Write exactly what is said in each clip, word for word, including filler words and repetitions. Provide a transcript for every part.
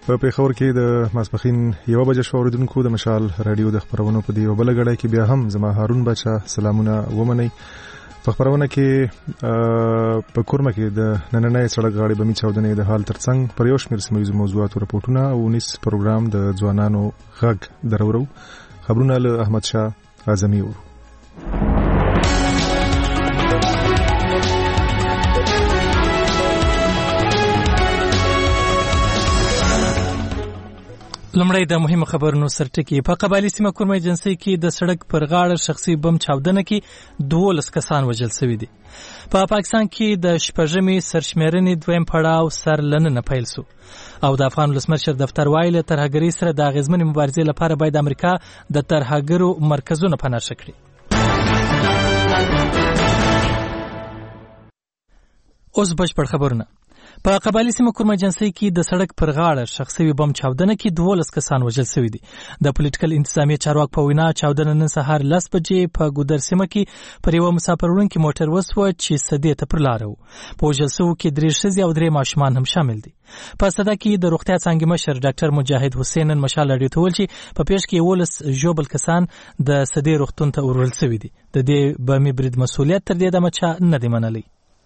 په پیښور کې د ماسپښین یو بجې شو اوریدونکو د مشال رادیو د خبرونو په دی بل غړای کې بیا هم زما هارون بچا سلامونه ومني. په خبرونه کې په کورمه کې د نننۍ سړک غاړې بمی چاودنې د حال ترڅنګ پر یو شمېر سیمه موضوعات او رپورټونه او نس پروګرام د ځوانانو غږ درورو خبرونه له احمد شاه اعظمي ورو. لمړی د مهمو خبرونو سرټکی. په قبایلی سیمه کورمه ایجنسی کې د سړک پر غاړه شخصي بم چاودنه کې دولس کسان وژل شوي دي. په پا پاکستان کې د شپږمې سرشمیرنې دویم پړاو سرلننه پیل شو او د افغان ولسمشر دفتر وایي له ترهګرۍ سره د اغیزمنې مبارزې لپاره باید امریکا د ترهګرو مرکزونه پناه کړي. اوس بشپړ خبرونه. په قبایلی سیمه کورمه ایجنسی کې د سړک پر غاړه شخصي بم چاودنه کې دولس کسان وژل شوي دي. د پولیټیکل انتظامیه چارواک په وینا چاودنه نن سهار لس بجې په ګودر سیمه کې پر یو مسافر وړونکي موټر وسوه چې سدې ته پر لاره و. په وژل شوو کې درې ښځې او درې ماشومان هم شامل دي. په صدا کې د روغتیا څانګې مشر ډاکټر مجاهد حسین نن مشال راډیو ته ویل چې په پیښ کې یولس ژوبل کسان د سدې روغتون ته وړل شوي دي. د دې بمي برید مسؤلیت تر دې دمه چا نه دی منلی.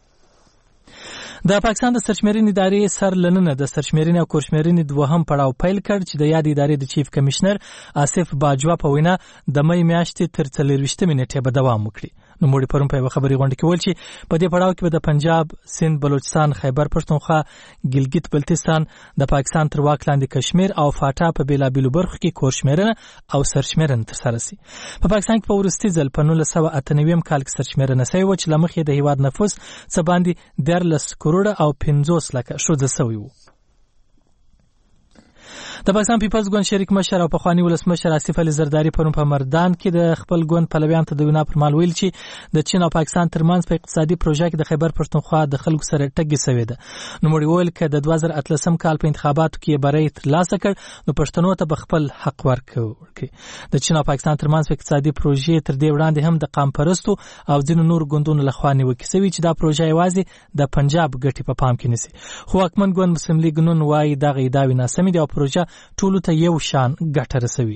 د پاکستان د سرشمیرنې ادارې سرلننه د سرشمیرنې او کورشمیرنې دوهم پړاو پیل کړ چې د یاد ادارې د چیف کمشنر آصف باجوا په وینا د مې میاشتې تر څلرویشتمې نیټې به دوام وکړي. نوموړي پرون په یوه خبري غونډه کې ویل چې په دې پړاو کې به د پنجاب، سند، بلوچستان، خیبر پښتونخوا، ګلګت بلتستان، د پاکستان تر واک لاندې کشمیر او فاټا په بیلابیلو برخو کې کورشمیرنه او سرشمیرنه ترسره شي. په پاکستان کې په وروستي ځل په نولس سوه اته نوي کال کې سرشمیرنه شوې وه چې له مخې د هیواد نفوس څه باندې دیارلس کروړه او پنځوس لکه ښځه شوي وو. د پاکستان پیپلز ګوند شریک مشر او پخوانی ولسمشر آصف علي زرداری پرون په مردان کې د خپل ګوند پلویان ته د وینا پر مهال ویل چې د چین او پاکستان ترمنځ په اقتصادي پروژه کې د خیبر پښتونخوا د خلکو سره ټګي شوې ده. نوموړي ویل چې د دوه زره اتلسم کال په انتخاباتو کې بری ترلاسه کړ نو پښتنو ته به خپل حق ورکړي. د چین او پاکستان ترمنځ په اقتصادي پروژې تر دې وړاندې هم د قام پرستو او ځینو نور ګوندونو لخوا نیوکې شوې چې دا پروژه یوازې د پنجاب ګټې په پام کې نیسي. خو حکومت ګوند مسلم لیګ نن وایي دغه ادعاوې ناسمې دي او پروژه ټولو ته یو شان ګټه رسوي.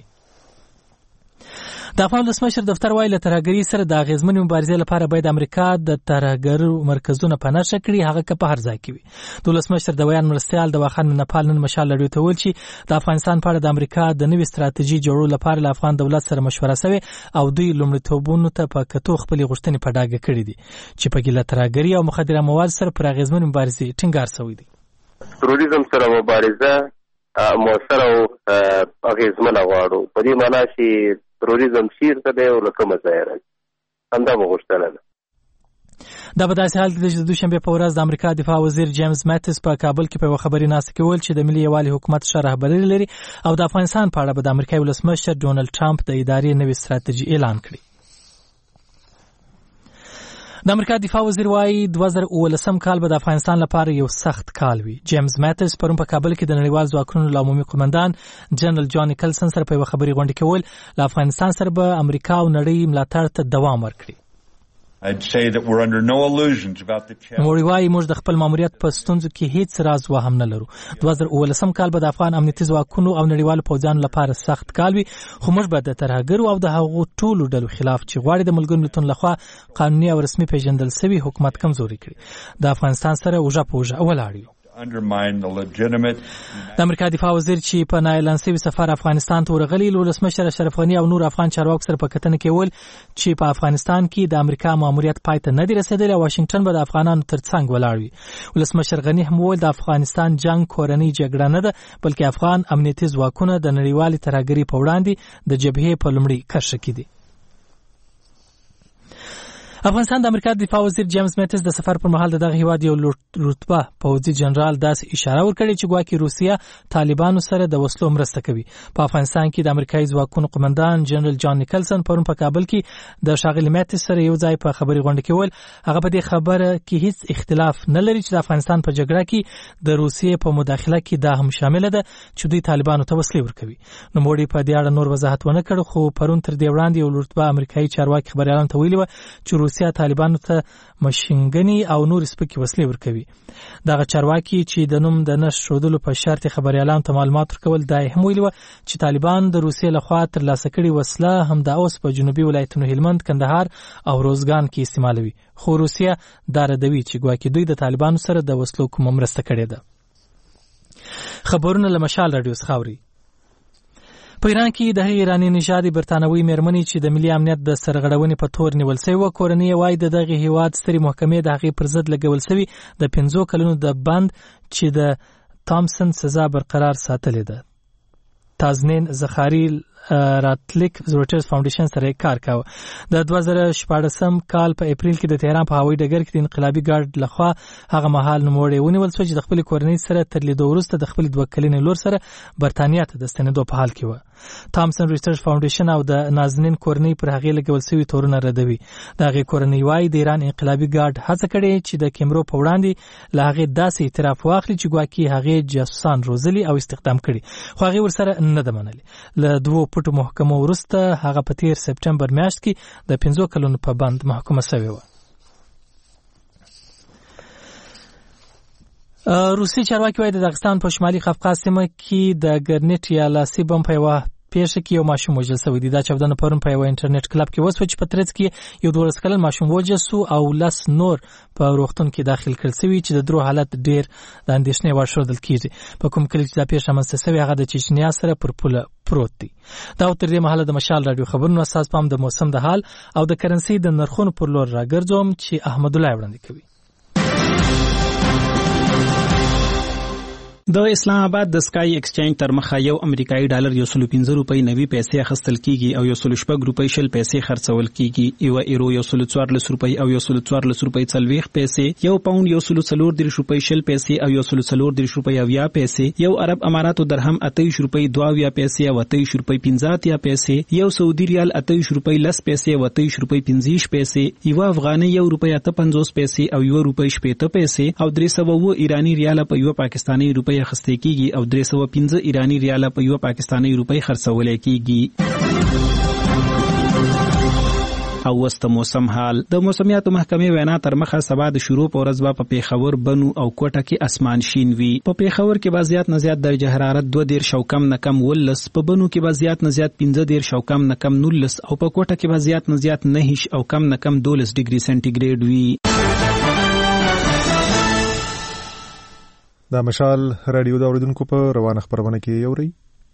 د افغان ولسمشر دفتر وایي له ترهګرۍ سره د اغیزمنې مبارزې لپاره باید امریکا د ترهګرو مرکزونه پناه کړي، هغه که په هر ځای کې وي. د ولسمشر د بیان مرستیال د واخان منپال نن مشال راډیو ته ویل چې د افغانستان په اړه د امریکا د نوې ستراتیژي جوړولو لپاره له افغان دولت سره مشوره شوې او دوی لومړیتوبونو ته په کتو خپلې غوښتنې په ډاګه کړي دي چې پکې له ترهګرۍ او مخدره مواد سره پر اغیزمنې مبارزې ټینګار شوی دی. تروریزم سره مبارزه موثر او اغیزمنه غواړو. په دې معنا چې تروریزم چیرته دی او له کومه ځایه راځي، همدا مو غوښتنه ده. دا په داسې حال کې چې د دوشنبې په ورځ د امریکا دفاع وزیر جیمز ماتیس په کابل کې په یوه خبري ناسته کې ویل چې د ملي یووالي حکومت ښه رهبري لري او د افغانستان په اړه به د امریکایي ولسمشر ډونالډ ټرمپ د ادارې نوې ستراتیژي اعلان کړي. د امریکا دفاع وزیر وایي دوه زره اوولسم کال به د افغانستان لپاره یو سخت کال وي. جیمز ماتیس پرون په کابل کې د نړیوال ځواکونو له عمومي قومندان جنرال جان نیکلسن سره په یوه خبري غونډه کې ویل له افغانستان سره به امریکا او نړۍ ملاتړ ته دوام ورکړي. I'd say that we're under no illusions about the challenge. نوموړي وایي موږ د خپل ماموریت په ستونزو کې هیڅ راز وهم نه لرو. دوه زره اوولسم کال به د افغان امنیتي ځواکونو او نړیوالو پوځیانو لپاره سخت کال وي، خو موږ به د ترهګرو او د هغو ټولو ډلو خلاف چې غواړي د ملګرو ملتونو لخوا قانوني او رسمي پیژندل شوي حکومت کمزوري کړي د افغانستان سره اوږه په اوږه ولاړ یو. د امریکا دفاع وزیر چې په نااعلان شوي سفر افغانستان ته ورغلی له ولسمشر اشرف غني او نور افغان چارواکو سره په کتنه کې ویل چې په افغانستان کې د امریکا ماموریت پای ته نه دی رسېدلی او واشنګټن به د افغانانو تر څنګ ولاړ وي. ولسمشر غني هم ویل د افغانستان جنگ کورنۍ جګړه نه ده بلکې افغان امنیتي ځواکونه د نړیوالې ترهګرۍ په وړاندې د جبهې په لومړي کرښه کې دي. افغانستان د امریکا دفاع وزیر جیمز ماتیس د سفر پر مهال د دغه هیواد یو رتبه پوځي جنرال داسې اشاره ورکړې چې ګواکې روسیه طالبانو سره د وسلو مرسته کوي. په افغانستان کې د امریکایي ځواکونو قومندان جنرال جان نیکلسن پرون په کابل کې د ښاغلي ماتیس سره یو ځای په خبري غونډه کې ویل هغه په دې خبره کې هیڅ اختلاف نه لري چې د افغانستان په جګړه کې د روسیې په مداخله کې دا هم شامل ده چې دوی طالبانو ته وسلې ورکوي. نوموړي په دې اړه نور وضاحت ونه کړ، خو پرون تر دې وړاندې یو رتبه امریکایي چارواکي خبريالانو ته ویلي و چې روسیا طالبانو ته ماشینګنی او نور سپکې وسلې ورکوي. دغه چارواکي چې د نوم د نشر شودلو په شرط خبريالانو ته معلومات ورکول دا هم ویلي چې طالبان د روسیې لخوا ترلاسه کړي وسله هم د اوس په جنوبي ولایتونو هلمند، کندهار او روزګان کې استعمالوي، خو روسیه دا ردوي چې ګواکې دوی د طالبانو سره د وسلو کومه مرسته کړې ده. خبرونه له مشال رادیو څخه اوري. په ایران کې د ایرانی نژادي برتانوي مېرمنې چې د ملي امنیت د سرغړونې په تور نیول شوی و، کورنۍ وايي د دغه هیواد سترې محکمې د هغې پر ضد لګول شوي د پنځو کلونو د بند چې د تامسن سزا برقرار ساتلې ده. تازنین زخاری راتلیک روټرز فاونډیشن سره کار کاوه. د دوه زره شپاړسم کال په اپریل کې د تهران په هوایي ډګر کې د انقلابي ګارد لخوا هغه مهال نوموړی ونیول شو چې د خپل کورنۍ سره تر لیدو وروسته د خپل دوه کلنې لور سره برتانیا ته د ستنېدو په حال کې و. تامسن ریسرچ فاونډیشن او د نازنین کورنۍ پر هغې لګول شوي تورونه ردوي. د هغې کورنۍ وايي د ایران انقلابي ګارد هڅه کړې چې د کیمرو په وړاندې له هغې داسې اعتراف واخلي چې ګواکې هغې جاسوسان روزلي او استخدام کړي، خو هغې ورسره نه ده منلې. له دوو پټو محکمو وروسته هغه په تیر سپټمبر میاشت کې د پنځو کلونو په بند محکومه شوې وه. روسي چارواکي وايي د داغستان په شمالي قفقاز سیمه کې د ګرنیټ یا لاسي بم په یوه پیښه کې یو ماشوم وژل شوی دی. دا چاودنه پرون په یو انټرنیټ کلب کې وسوه چې په ترڅ کې یو دولس کلن ماشوم وژل شو او لس نور په روغتون کې داخل کړل شوي چې د درو حالت ډیر د اندېښنې وړ ښودل کېږي. په کوم کلي چې دا پیښه رامنځته شوې هغه د چچنیا سره پر پوله پروت دی. دا تر دې مهاله د مشال رادیو خبرونو اساس پام د موسم د حال او د کرنسي د نرخونو پر لور راګرځوم چې احمد الله وړاندې کوي. د اسلام آباد د سکای ایکسچینج تر مخه یو امریکایي ډالر یو سل پنځه روپۍ نوي پیسې اخیستل کیږي او یو سل شپږ روپۍ شل پیسې خرڅول کیږي. یو ایرو یو سل څوارلس روپۍ او یو سل څوارلس روپۍ څلوېښت پیسې، یو پاوند یو سل څلور دېرش روپۍ شل پیسې او یو سل څلور دېرش روپۍ اویا پیسې، یو عرب اماراتو درهم اتهویشت روپۍ دوه اویا پیسې او اتهویشت روپۍ پنځه اتیا پیسې، یو سعودي ریال اتهویشت روپۍ لس پیسې او اتهویشت روپۍ پنځه پیسې، یو افغاني یو روپۍ اته پنځوس پیسې او یو روپۍ شپېته پیسې او درې سوه اووه ایراني ریاله په یو پاکستاني روپۍ اخیستل کیږي او درې سوه پنځه ایرانی ریاله په یو پاکستاني روپۍ خرڅول کیږي. او وسط موسم حال. د موسمیاتو محکمې وینا تر مخه سبا د شروع په ورځ به په پیښور، بنو او کوټه کې اسمان شین وي. په پیښور کې به زیات نه زیات درجه حرارت دوه دېرش او کم نه کم ولس، په بنو کې به زیات نه زیات پنځه دېرش او کم نه کم نولس او په کوټه کې به زیات نه زیات نهه او کم نه کم دولس ډیګري سنټیګریډ وي. دا مشال رادیو د اوریدونکو په روانه خبرونه کې اوري.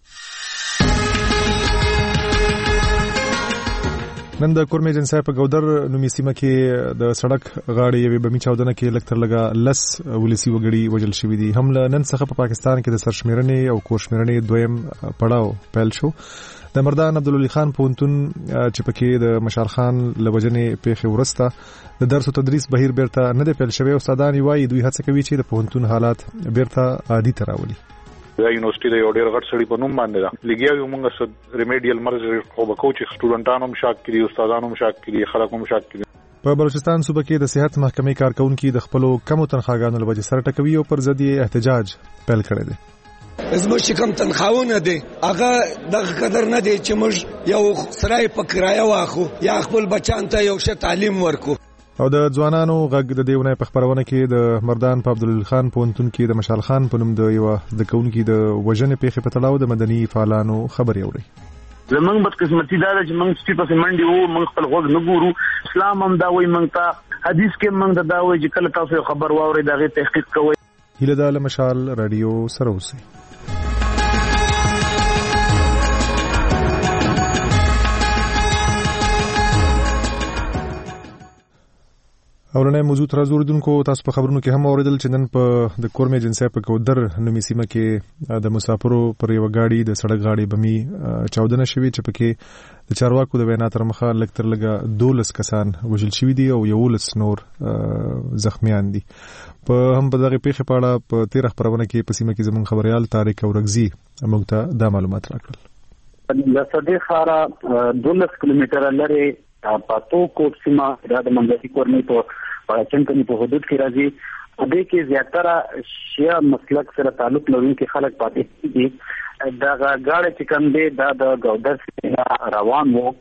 نن د کورمې جنسای په ګودر نومي سیمه کې د سړک غاړې یوې بمي چاودنه کې لږ تر لږه لس ولسي وګړي وژل شوي دي. هم له نن څخه په پاکستان کې د سرشمېرنې او کورشمېرنې دویم پړاو پیل شو. د مردان عبدالولي خان پوهنتون چې پکې د مشال خان له وژنې پیښې وروسته د درس او تدریس بهیر بیرته نه دی پیل شوی. استادان یې وایي دوی هڅه کوي چې د پوهنتون حالات بیرته عادي ته راولي. دا یونیورسيټي د یو ډېر غټ سړي په نوم باندې ده. لګیا یو موږ سره ریمیډیل مرز خو به کوو چې سټوډنټانو هم شاک کړي، استادانو هم شاک کړي، خلک هم شاک کړي. په بلوچستان صوبه کې د صحت محکمې کارکونکو د خپلو کمو تنخواګانو له وجې سره ټکوي او پر ضد یې احتجاج پیل کړی دی. زموږ چې کوم تنخواونه دي هغه دغه قدر نه دی چې موږ یو سرای په کرایه واخو یا خپل بچان ته یو ښه تعلیم ورکو. او د ځوانانو غږ د دیونه په خبرونه کې د مردان په عبدالولي خان پوهنتون کې د مشال خان په نوم د یو د کونکي د وژنې پیښې په تړاو د مدني فعالانو خبرې اوري. زمونږ بدقسمتي دا ده چې موږ سپي پسې منډې وو، موږ خپل غوږ نه ګورو. اسلام هم دا وایي موږ ته، حدیث کې موږ ته دا وایي چې کله تاسو خبر واورئ د هغې تحقیق کوئ. هیله ده له مشال رادیو سره اوسئ. اورنه موضوع تر زوردونکو تاسو په خبرونو کې هم اوریدل چې نن په د کورمې جنسای په ګودر نومي سیمه کې د مسافرو پر یو غاډي د سړک غاډي بمي چاودنه شوې چې پکې د چارواکو د وینا تر مخه لږ تر لږه دولس کسان وژل شوي دي او یولس نور زخمیان دي. په هم په دغه پیښه په اړه په تیر خبرونه کې په سیمه کې زموږ خبريال طارق اورغزي موږ ته دا معلومات راکړل. د صدې خارا دولس کیلومتره لري پاتو کوټ سیمه د منځي کورنۍ په چنکني په حدود کې راځي. په دې کې زیاتره شیعه مسلک سره تعلق لرونکي خلک پاتې دي. دا غاړه چې کوم دی دا د ګودر څخه روان وو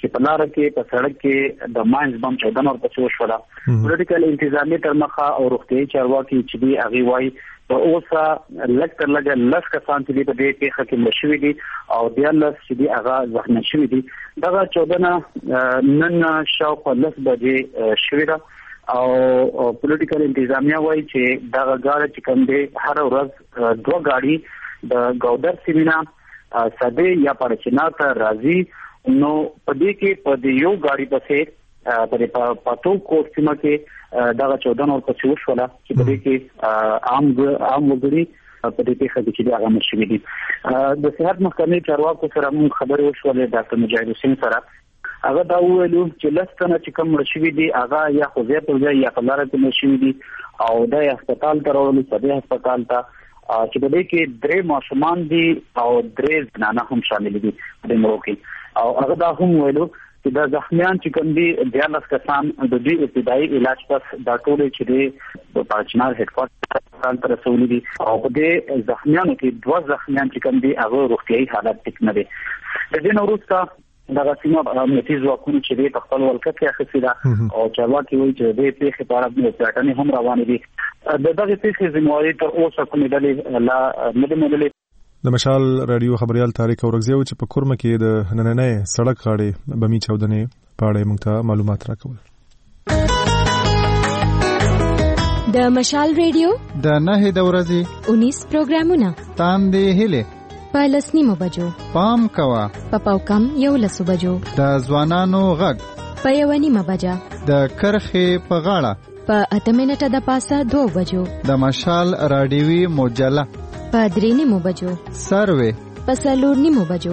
چې په لار کې په سړک کې د ماینز بم چودنه ورپسې وشوله. پولیټیکل انتظامیه تر مخه او روغتیايي چارواکي چې دی هغه وايي په اوسه لږ تر لږه لس کسان چې په دې پیښه کې مړه شوي دي او دیارلس چې دی هغه زخمي شوي دي. دغه چودنه نن شاوخوا لس بجې شوې ده او پولیټیکل انتظامیه وايي چې دغه ګاډي چې کوم دی هر ورځ دوه ګاډي د ګودر سیمینا سده یا پړچنا ته راځي. نو په دې کې په دې یو ګاډي پسې په پاتو کوټ سیمه کې دغه چودنه ورپسې وشوله چې په دې کې عام عام وګړي په دې پیښه کې چې هغه مشوي دي. د صحت محکمې چارواکو سره موږ خبرې وشولې ډاکټر مجاهد حسین سره. هغه دا ویلو چې لستنه چې کوم مشوي دي هغه یا خو ځای پر ځای یا په لار کې مشوي دي او د هسپتال ته راولي صدې هسپتال ته چې په دې کې درې ماشومان دي او درې زنانه هم شامل دي په دې موضوع کې. او هغه دا هم ویلو چې د زخمیان چې کوم دي دیارلس کسان د دې ابتدایي علاج پس دا ټول چې دی په پاچنار هډ کوارټر ته رسولي دي او په دې زخمیانو کې دوه زخمیان چې کوم دي هغه روغتيایي حالت ټیک نه دي. د دې وروسته دغه سیمه امنیتي ځواکونو چې دی په خپل ولکه کې اخیستي ده او چارواکي وایي چې دې پیښې په اړه د پلټنې هم روانې دي. د دغه پیښې ذمہواري تر اوسه کومې ډلې لا نه دي موندلې. د مشال رادیو خبريال طارق اورغزیو چې په کورمه کې د نننۍ سړک غاړې بمی چودنې په اړه موږ ته معلومات راکول. د مشال رادیو د نه د ورځې انیس پروګرامونه تام دی هله په لسنیمو بجو پام کوا په پاوکم یو لسو بجو د ځوانانو غږ په یو نیمه بجا د کرخې په غاړه په اته منټه د پاسه دوه بجو د مشال رادیوي مجله په درې نیمو بجو سروي په څلور نیمو بجو.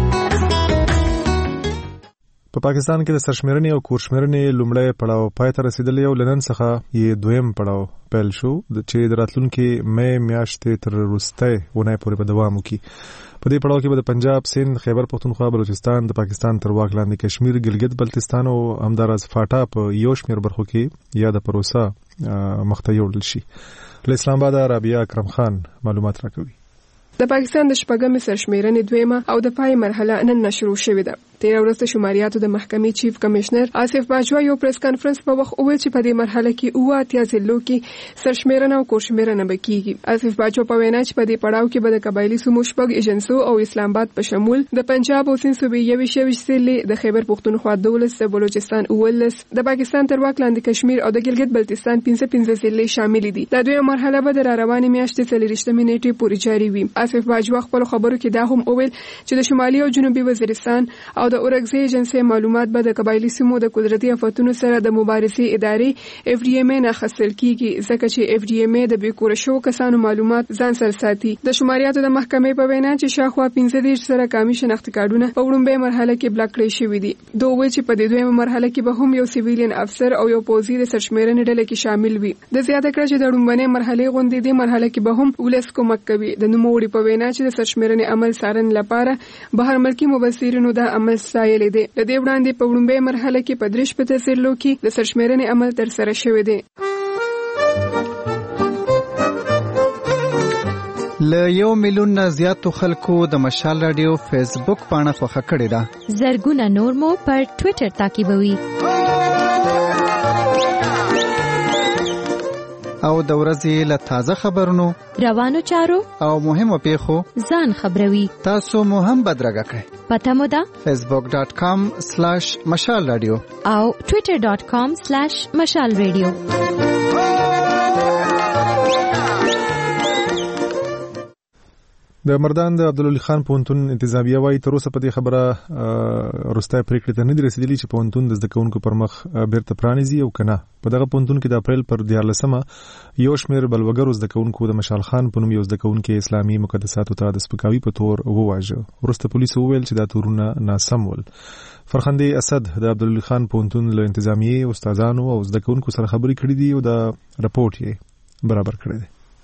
په پاکستان کې د سرشمیرنې او کورشمیرنې لومړی پړاو پای ته رسیدلی او لنن څخه یې دویم پړاو پیل شو چې د راتلونکي مې میاشتې تر وروستۍ اونۍ پورې به دوام وکړي. په دې پړاو کې به د پنجاب، سند، خیبر پختونخوا، بلوچستان، د پاکستان تر واک لاندې کشمیر، ګلګت بلتستان او همداراز فاټا په یو شمېر برخو کې یا د پروسه مخته یوړل شي. له اسلام آباد رابعه اکرم خان معلومات راکوي. د پاکستان د شپږمې سرشمیرنې دویمه او د پای مرحله نن نشروع شوې ده. تیر ورځ د شماریاتو د محکمې چیف کمشنر آصف باجوا یو پریس کانفرنس په وخت وویل چې په دې مرحله کې اوه اتیا ضلعو کې سرشمیرنه او کورشمیرنه به کیږي. آصف باجوا په وینا چې په دې پړاو کې به د قبایلی سمو شپږ ایجنسو او اسلام آباد په شمول د پنجاب او سند صوبې یوې شوي ضلع، د خیبر پختونخوا دولس، د بلوچستان اولس، د پاکستان تر واک لاندې کشمیر او د ګلګت بلتستان پنځه پنځه ضلع شامل دي. دا دویمه مرحله به د روانې میاشتې څلوېښتمې نیټې پورې جاري وي. آصف باجوا خپل خبرو کې دا هم وویل چې د شمالي او جنوبي وزیرستان او د اورګزي ایجنسي معلومات به د قبایلی سیمو د قدرتي آفاتونو سره د مبارزې ادارې اف ډي ایم ای نه اخیستل کیږي ځکه چې اف ډي ایم ای د بیکوره شو کسانو معلومات ځان سره ساتي. د شماریاتو د محکمې په وینا چې شاوخوا پنځه دېرش سره کامي شناخت کارډونه په وړومبۍ مرحله کې بلاک کړی شوي دي. دوی وایي چې په دې دویمه مرحله کې به هم یو سیویلین افسر او یو پوځي د سرشمیرنې ډله کې شامل وي. د زیاته کړه چې د وړومبنۍ مرحله غونډې د مرحله کې به هم ولس کومک کوي. د نوموړي په وینا چې د سرشمیرنې عمل څارنې لپاره بهر ملکي مبصرینو د عمل ستایلې دي. د دې وړاندې په وړومبۍ مرحله کې په درې شپېته ضلعو کې د سرشمیرنې عمل ترسره شوی دی. له یو میلیون نه زیاتو خلکو د مشال رادیو فیسبوک پاڼه خوښه کړې ده. زرګونه نور مو پر ټوئیټر تعقیبوي او د ورځې له تازه خبرونو، روانو چارو او مهمو پیښو ځان خبروي. تاسو مو هم بدرګه کړئ. پته مو ده facebook dot com slash mashal radio او twitter dot com slash mashal radio. د مردان د عبدالولي خان پوهنتون انتظامیه وايي تر اوسه په دې خبره وروستۍ پریکړې ته نه دي رسیدلي چې پوهنتون د زده کوونکو پر مخ بیرته پرانیزي او کنه. په دغه پوهنتون کې د اپریل پر دیارلسمه یو شمېر بلوګرو زده کوونکو د مشال خان په نوم یو زده کوونکی اسلامي مقدساتو ته د سپکاوي په تور وواژه. وروسته پولیسو وویل چې دا تورونه ناسم ول. فرخندي اسد د عبدالولي خان پوهنتون له انتظامیه استادانو او زده کوونکو سره خبرې کړې دي او دا رپورټ یې برابر کړی دی.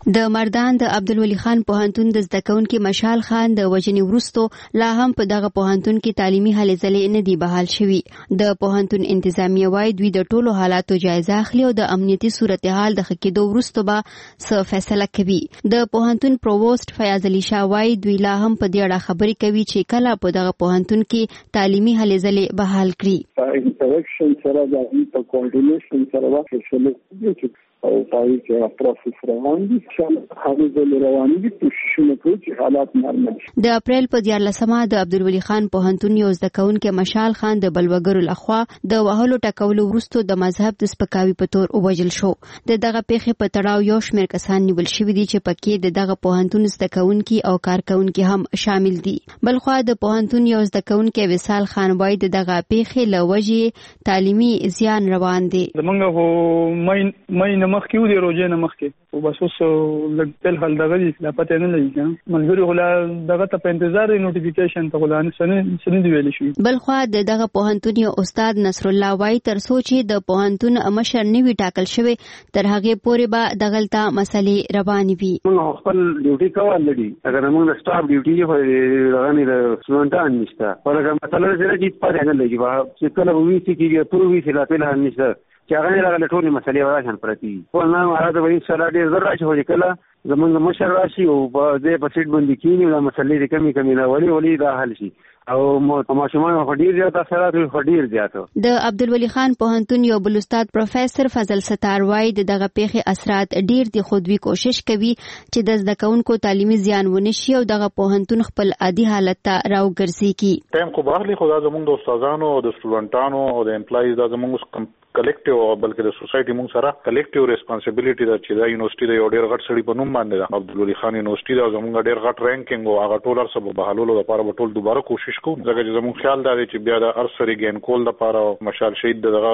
د مردان د عبدالولي خان پوهنتون د زده کوونکي مشال خان د وژنې وروسته لا هم په دغه پوهنتون کې تعلیمي هلې ځلې نه دي بحال شوي. د پوهنتون انتظامیه وايي دوی د ټولو حالاتو جایزه اخلي او د امنیتي صورتحال د ښه کېدو وروسته به څه فیصله کوي. د پوهنتون پرووست فیاض علي شاه وايي دوی لا هم په دې اړه خبرې کوي چې کله په دغه پوهنتون کې تعلیمي هلې ځلې بحال کړي. انټراکشن سره د کوارډینیشن سره واخلي او پای کې پروسس روان دي چې هغه د روان دي کوششونه کوي چې حالات نارمل شي. د اپریل په دیارلسمه د عبدالولي خان پوهنتون یو زده کوونکی مشال خان د بلوګرو لخوا د وهلو ټکولو وروسته د مذهب د سپکاوي په تور ووژل شو. د دغه پیښې په تړاو یو شمېر کسان نیول شوي دي چې پکې د دغه پوهنتون زده کوونکي او کارکونکي هم شامل دي. بلخوا د پوهنتون یو زده کوونکی وصال خان وايي د دغه پیښې له وجې تعلیمي زیان روان دي. زمونږ هو مین مین مخکې و دی روزه نه مخکې او بس اوس لږ تل حل دغه دي لا پته نه لګي کنه ملګری غلا دغه ته په انتظار نوټیفیکیشن ته غلا نه سن دی ویل شي. بلخوا د دغه پوهنتون یو استاد نصر الله وايي تر څو چې د پوهنتون مشر نیوي ټاکل شوی تر هغه پورې به دغلطه مسلې روانې وي. موږ خپل ډیوټي کول لري اگر موږ سټاف ډیوټي خو روانې د سټوډنټان نشته ولکه مثلا چې پاتې نه لګي چې کله وی سي کې پرو وی سي لا په نشته چې هغه لږه ټولې مسلې وراشن پرتی په نام راځي وایي سره ډېر زر راشي هو کله زمونږ مشر راشي او په دې په سیټ باندې کېنی دا مسلې کمی کمی نه ولي ولي دا حل شي او ماشومان خو ډیر زیات اثرات خو ډیر زیات. د عبدالولي خان پوهنتون یو بل استاد پروفیسور فضل ستار وايي د دغه پیښې اثرات ډیر دي خو دوی کوشش کوي چې د زده کوونکو تعلیمي زیان ونه شي او دغه پوهنتون خپل عادي حالت ته راوګرځي کی. ټایم خو باغلی خو دا زموږ د استادانو او د سټوډنټانو او د امپلایز دا زموږ کلیکټیو او بلکې د سوسایټي موږ سره کلیکټیو ریسپانسیبিলিټي دا چې دا یونیورسيټي د یو ډیر غټ سړي په نوم باندې دا عبدالولي خان یونیورسيټي دا زموږ ډیر غټ رینکینګ او هغه ټولر سبب بحالولو لپاره به ټول دوباره کوشش کوو ځکه چې زموږ خیال دا دی چې بیا د ارسري ګین کول لپاره مشال شهید دغه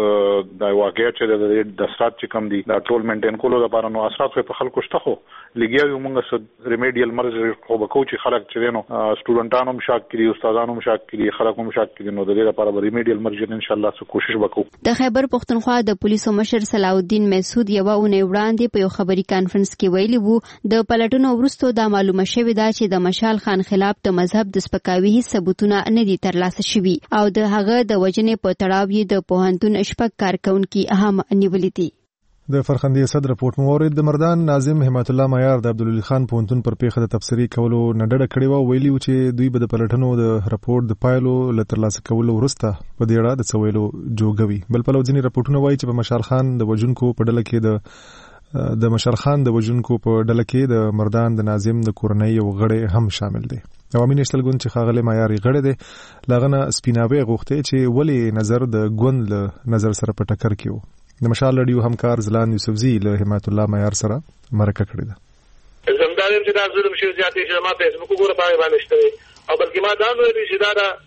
د واقعیت چې د سات چې کم دي دا ټول مینټین کولو لپاره نو اثرات په خلکو شته خو لګیاو موږ سره ریمیډیل مرز خو به کوچ خلک چې نو سټوډنټانو مشاک کړي استادانو مشاک کړي خلکو مشاک کړي نو د دې لپاره به ریمیډیل مرز ان شاء الله څه کوشش وکړو. د خیبر پښتونخوا د پولیسو مشر صلاح الدین مسعود یو اونۍ وړاندې په یو خبري کانفرنس کې ویلي وو د پلټونو وروسته دا معلومه شوې ده چې د مشال خان خلاف د مذهب د سپکاوي هیڅ ثبوتونه نه دي ترلاسه شوي او د هغه د وجنې په تړاو یې د پوهنتون شپږ کارکونکي هم نیولي دي. د فرخندې صد رپورټ مورید د مردان ناظم حمایت الله معیار د عبدالولي خان پوهنتون پر پیښه د تفسیری کولو نډړه کړې و ویلي و چې دوی به د پلټنو د رپورټ د پایلو له ترلاسه کولو وروسته په دې اړه د څویلو جوګوي. بل په لوځنی رپورټونه وایي چې په مشال خان د وجونکو په ډله کې د د مشال خان د وجونکو په ډله کې د مردان د ناظم د کورنۍ یو غړی هم شامل دی. عوامي نشتل ګوند چې خاغله معیاري غړی دی لاغنه سپیناوي غوښته چې ولی نظر د ګوند له نظر سره په ټکر کې و. د مشال رادیو همکار زلان یوسفزی له حمایت الله معیار سره مرکه کړې ده. زمدارم چې دا ظلم شي زیاتې چې ما فیسبوک وګوره پای باندې شته او بلکې ما دا ویل چې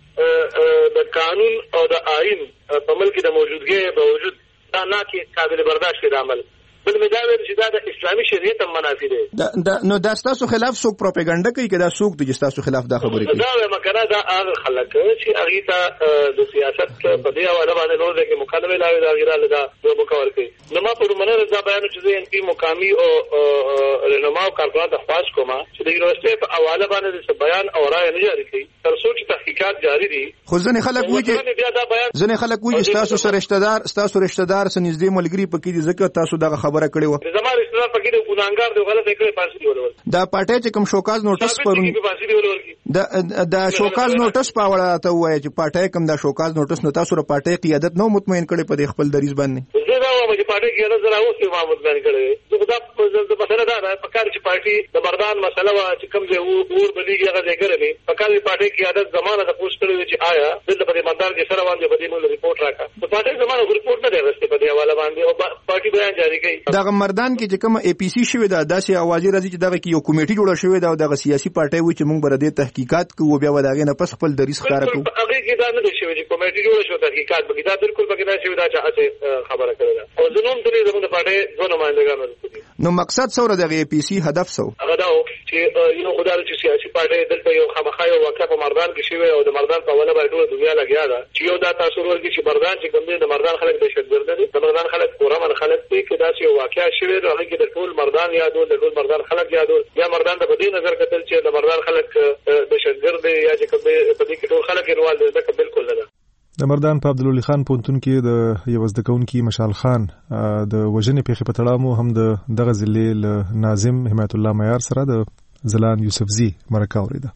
دا د قانون او د آئین په ملک د موجودګۍ باوجود دا نه کې قابل برداشت دی عمل بل مداوی چې دا د اسلامي شریعت هم منافي دی. دا نو دا تاسو خلاف څوک پروپاګاندا کوي کدا څوک د تاسو خلاف دا خبرې کوي؟ دا وایم کنه دا هغه خلک چې هغه ته د سیاست په دی حواله باندې نور د مکالمه لاوي دا غیره لدا د مکور کوي. نو ما په مننه دا بیان چې ان پی مقامی او رهنما او کارکونکو ته خواهش کوم چې د یونیورسيټي په حواله باندې د بیان او رائے نه جاری کړي تر څو چې تحقیقات جاری دي. خو ځنې خلک وایي چې ځنې خلک وایي چې تاسو سره رشتہ دار تاسو رشتہ دار سره نږدې ملګری پکې دي ځکه تاسو دغه خبره کړې و. زموږ رشتہ دار پکې د ګناګار دی غلط کړي پاسې دی ولول. دا پټه چې کوم شوکاز نوټس پرون دا دا شوکاز نوټس پاوړه ته وایي چې پټه کوم دا شوکاز نوټس نو تاسو را پټه قیادت نو مطمئن کړي په خپل دریز باندې. زه دا وایم چې پټه قیادت زرا اوس ما مطمئن کړي. زه دا په مسله دا په کار چې پارټي د مردان مسله وا چې کوم ځای اور بلیږي هغه ځای کړی په کار پارټي قیادت زمانه د پوښتنه کوي چې آیا د په مردان کې سره باندې په دې موږ ریپورت راکا په پارټي زمانه ریپورت نه دی راستي په دې حواله باندې او پارټي بیان جاری کړي. دا مردان کې چې کوم اي پی سي شوی دا داسې اوازې راځي چې دغه کې یو کمیټي جوړه شوې ده او دغه سیاسي پارټي و چې موږ بر دې تحقیقات کوو بیا وداغې نه پس خپل دریس ښکار کوو. هغه کې دا نه شوی چې کمیټي جوړه شو تحقیقات بګی دا بالکل بګی دا شوی دا چې خبره کړې ده او زموږ د زموږ د پارټي دوه نمائندګان نو مقصد څوره د اي پی سي هدف څو هغه دا چې یو خدای چې سیاسي پارټي دلته یو خامخا یو واقع په مردان کې شوی او د مردان په وله باندې ټول دنیا لګیا ده چې یو دا تاثیر ورکړي چې مردان چې کوم دي د مردان خلک دهشتګرد دي د مردان خلک پورامن خلک دي کې دا چې یو واقع شوی دی هغه کې د ټول مردان یادول د ټول مردان خلک یادول یا مردان د بدی نظر کتل چې د مردان خلک دهشتګرد دي یا چې کوم دي په ټول خلک انوال دي دا بالکل نه. د مردان په عبدالولي خان پونتون کې د یو زده کوونکي مشال خان د وژنې پیښې په تړاو مو هم د دغه ضلع له ناظم حمایت الله معیار سره د زلان یوسفزي مرکه اوریده.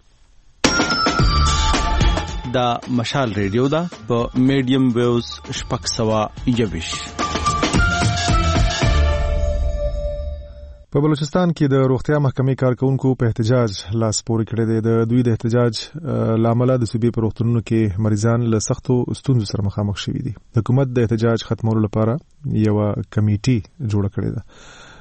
د مشال ریډیو دا په میډیم ویوز شپږ سوه یوویش. په بلوچستان کې د روغتیا محکمې کارکونکو په احتجاج لاس پورې کړی دی. د دوی د احتجاج لامل د صوبې په روغتونونو کې مریضان له سختو ستونزو سره مخامخ شوي دي. حکومت د احتجاج ختمولو لپاره یو کمیټي جوړه کړې ده.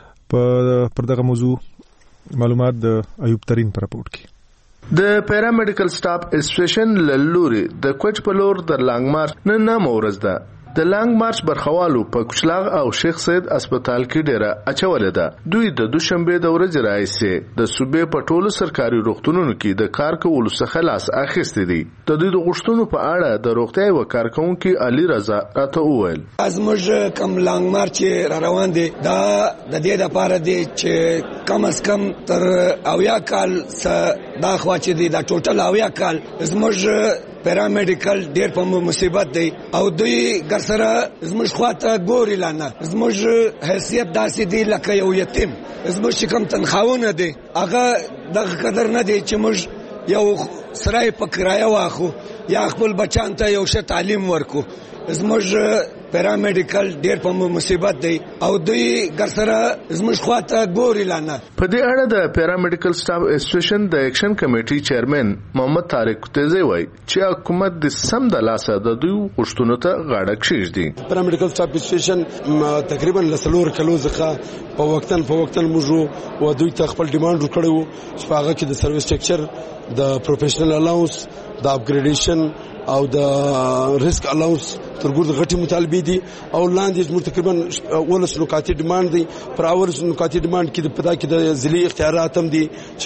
په پر دغه موضوع معلومات د ایوب ترين پر راپورټ کې. د پیرامیډیکل سټاف اسوسییشن لوري د کوچ په لور د لانګ مارچ نه نه مورز ده. د لانګ مارچ برخوالو په کوچلاغ او شیخ سید اسپیټال کې ډیره اچولې ده. دوی د دوشنبه د ورځې راځي د صوبې په ټولو سرکاري روغتونونو کې د کار کولو څخه لاس اخیستي دي. د دوی د غوښتنو په اړه د روغتیا و کارکونکو علي رضا راته وویل ازموږ کم لانګ مارچ را روان دي دا د دې لپاره دي چې کم از کم تر اویا کال دا خوا چې دي دا ټوټل اویا کال زموږ پیرامیډیکل ډېر په مصیبت دی او دوی ګر سره زموږ خواته ګوري لانه زموږ حیثیت داسې دی لکه یو یتیم. زموږ چې کوم تنخواونه دي هغه دغه قدر نه دی چې موږ یو سرای په کرایه واخو یا خپل بچان ته یو ښه تعلیم ورکو. زموږ پیرامیډیکل ډېر په مصیبت دی او دوی ګر سره زموږ خواته ګوري لانه. په دې اړه د پیرامیډیکل سټاف اسوسییشن د اکشن کمیټي چیرمن محمد طارق تیزی وایي چې حکومت د سم د لاسه د دوی غوښتنو ته غاړه کېږدي. پیرامیډیکل سټاف اسوسییشن تقریبا لسلور کلو ځخه په وختن په وختن موږ او دوی ته خپل ډیماند وکړو چې هغه کې د سرویس سټرکچر د پروفیشنل الاونس د اپګریډیشن او د ریسک الاونس ترګور د غټي مطالبه دي او لاندې موږ تقریبا ولس نکاتي ډیماند دي پر اول نکاتي ډیماند کې د پتا کې د ځلي اختیارات هم دي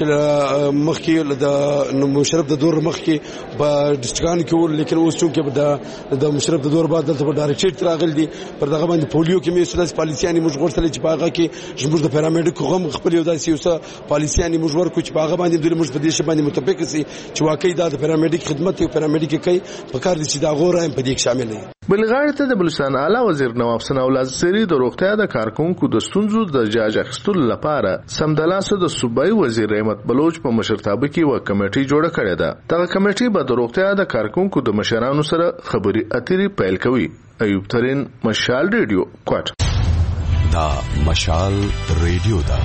چې مخکې د مشرف د دور مخکې په ډیسټریکټ کې ول لیکن اوس چې د مشرف د دور بعد دلته په ډایرکټریټ راغل دي پر دغه باندې پولیو کې مې سلاس پالیسياني موږ ورسره چې باغه کې موږ د پیرامیډیک غم خپل یو داسې اوسه پالیسياني موږ ورکو چې باغه باندې د موږ په دې شی باندې متفق سي چې واقعي د پیرامیډیک خدمت او پیرامیډیک کوي په کار دي چې دا غوړه په دې کې شامل دي. بلغاړه ته د بلوچستان اعلی وزیر نواب ثناء الله زری د روغتیا د کارکونکو د ستونزو د جاج اخیستلو لپاره سمدلاسه د صوبایي وزیر رحمت بلوچ په مشرتابه کې و کمیټي جوړه کړې ده. دغه کمیټي به د روغتیا د کارکونکو د مشرانو سره خبري اترې پیل کوي. ایوب ترين مشال ریډیو کوټ. دا مشال ریډیو دا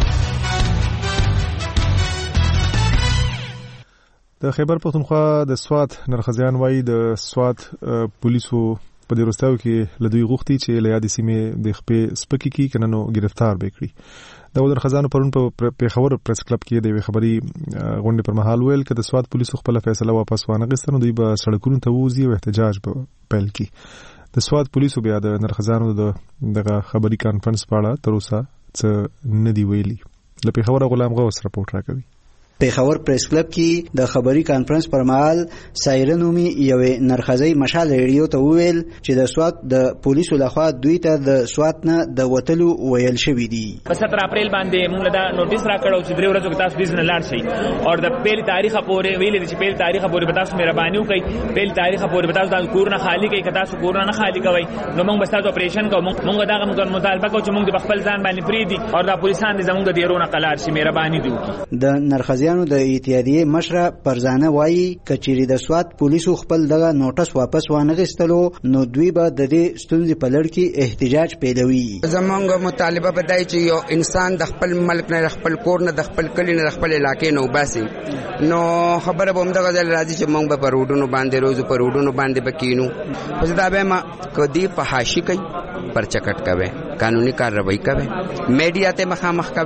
د خیبر پختونخوا د سوات نرخزیان وای د سوات پولیسو په دې وروستیو کې لدوی غوښتي چې له یادې سیمې د خپې سپکی کی کننو گرفتار وکړي. د ودر خزانو پرون په پیښور پریس کلب کې د خبري غونډې پر مهال ویل چې د سوات پولیسو خپل فیصله واپس وانغستنو دوی به سړکونو ته وځي او احتجاج به پیل کړي. د سوات پولیسو بیا د نرخزانو دغه خبري کانفرنس په اړه تر اوسه څه نه دی ویلي. له پیښور غلام غوث راپورټ راکوي. پیښور پریس کلب کې د خبري کانفرنس پر مهال سایره نومي یو نرخزی مشال ریډیو ته وویل چې د سوات د پولیسو لخوا دوی ته د سوات نه د وتلو ویل شوی دی. په ستر اپریل باندې موږ دا نوټیس راکړو چې درې ورځې تاسو بیزنس لاړ شئ او د پیل تاریخ پورې ویل چې پیل تاریخ پورې به تاسو مهرباني وکړئ پیل تاریخ پورې به تاسو د کورونه خالی کړئ که تاسو کورونه نه خالی کوئ نو موږ به تاسو اپریشن کوو. موږ دا مطالبه کوو چې موږ د خپل ځان باندې پریدي او د پولیسان د زموږ د دیرونه قلار شي مهرباني دی وکړي. د نرخزیانو د اتحادیه مشره پرزانه وایي کچيري د سوات پولیسو خپل دغه نوټس واپس وانغستلو نو دوی به د دې ستونزې په لړ کې احتجاج پیلوي. زمونږ مطالبه به دای چې یو انسان د خپل ملک نه خپل کور نه د خپل کلی نه خپل علاقې نه وباسي نو خبره به موږ غزل راځي چې موږ به پروډونو باندې روزو پروډونو باندې بکینو پس دا به ما کدی په حاشی کوي پر چکټ کوي قانوني کارروایی کوي میډیا ته مخامخ کوي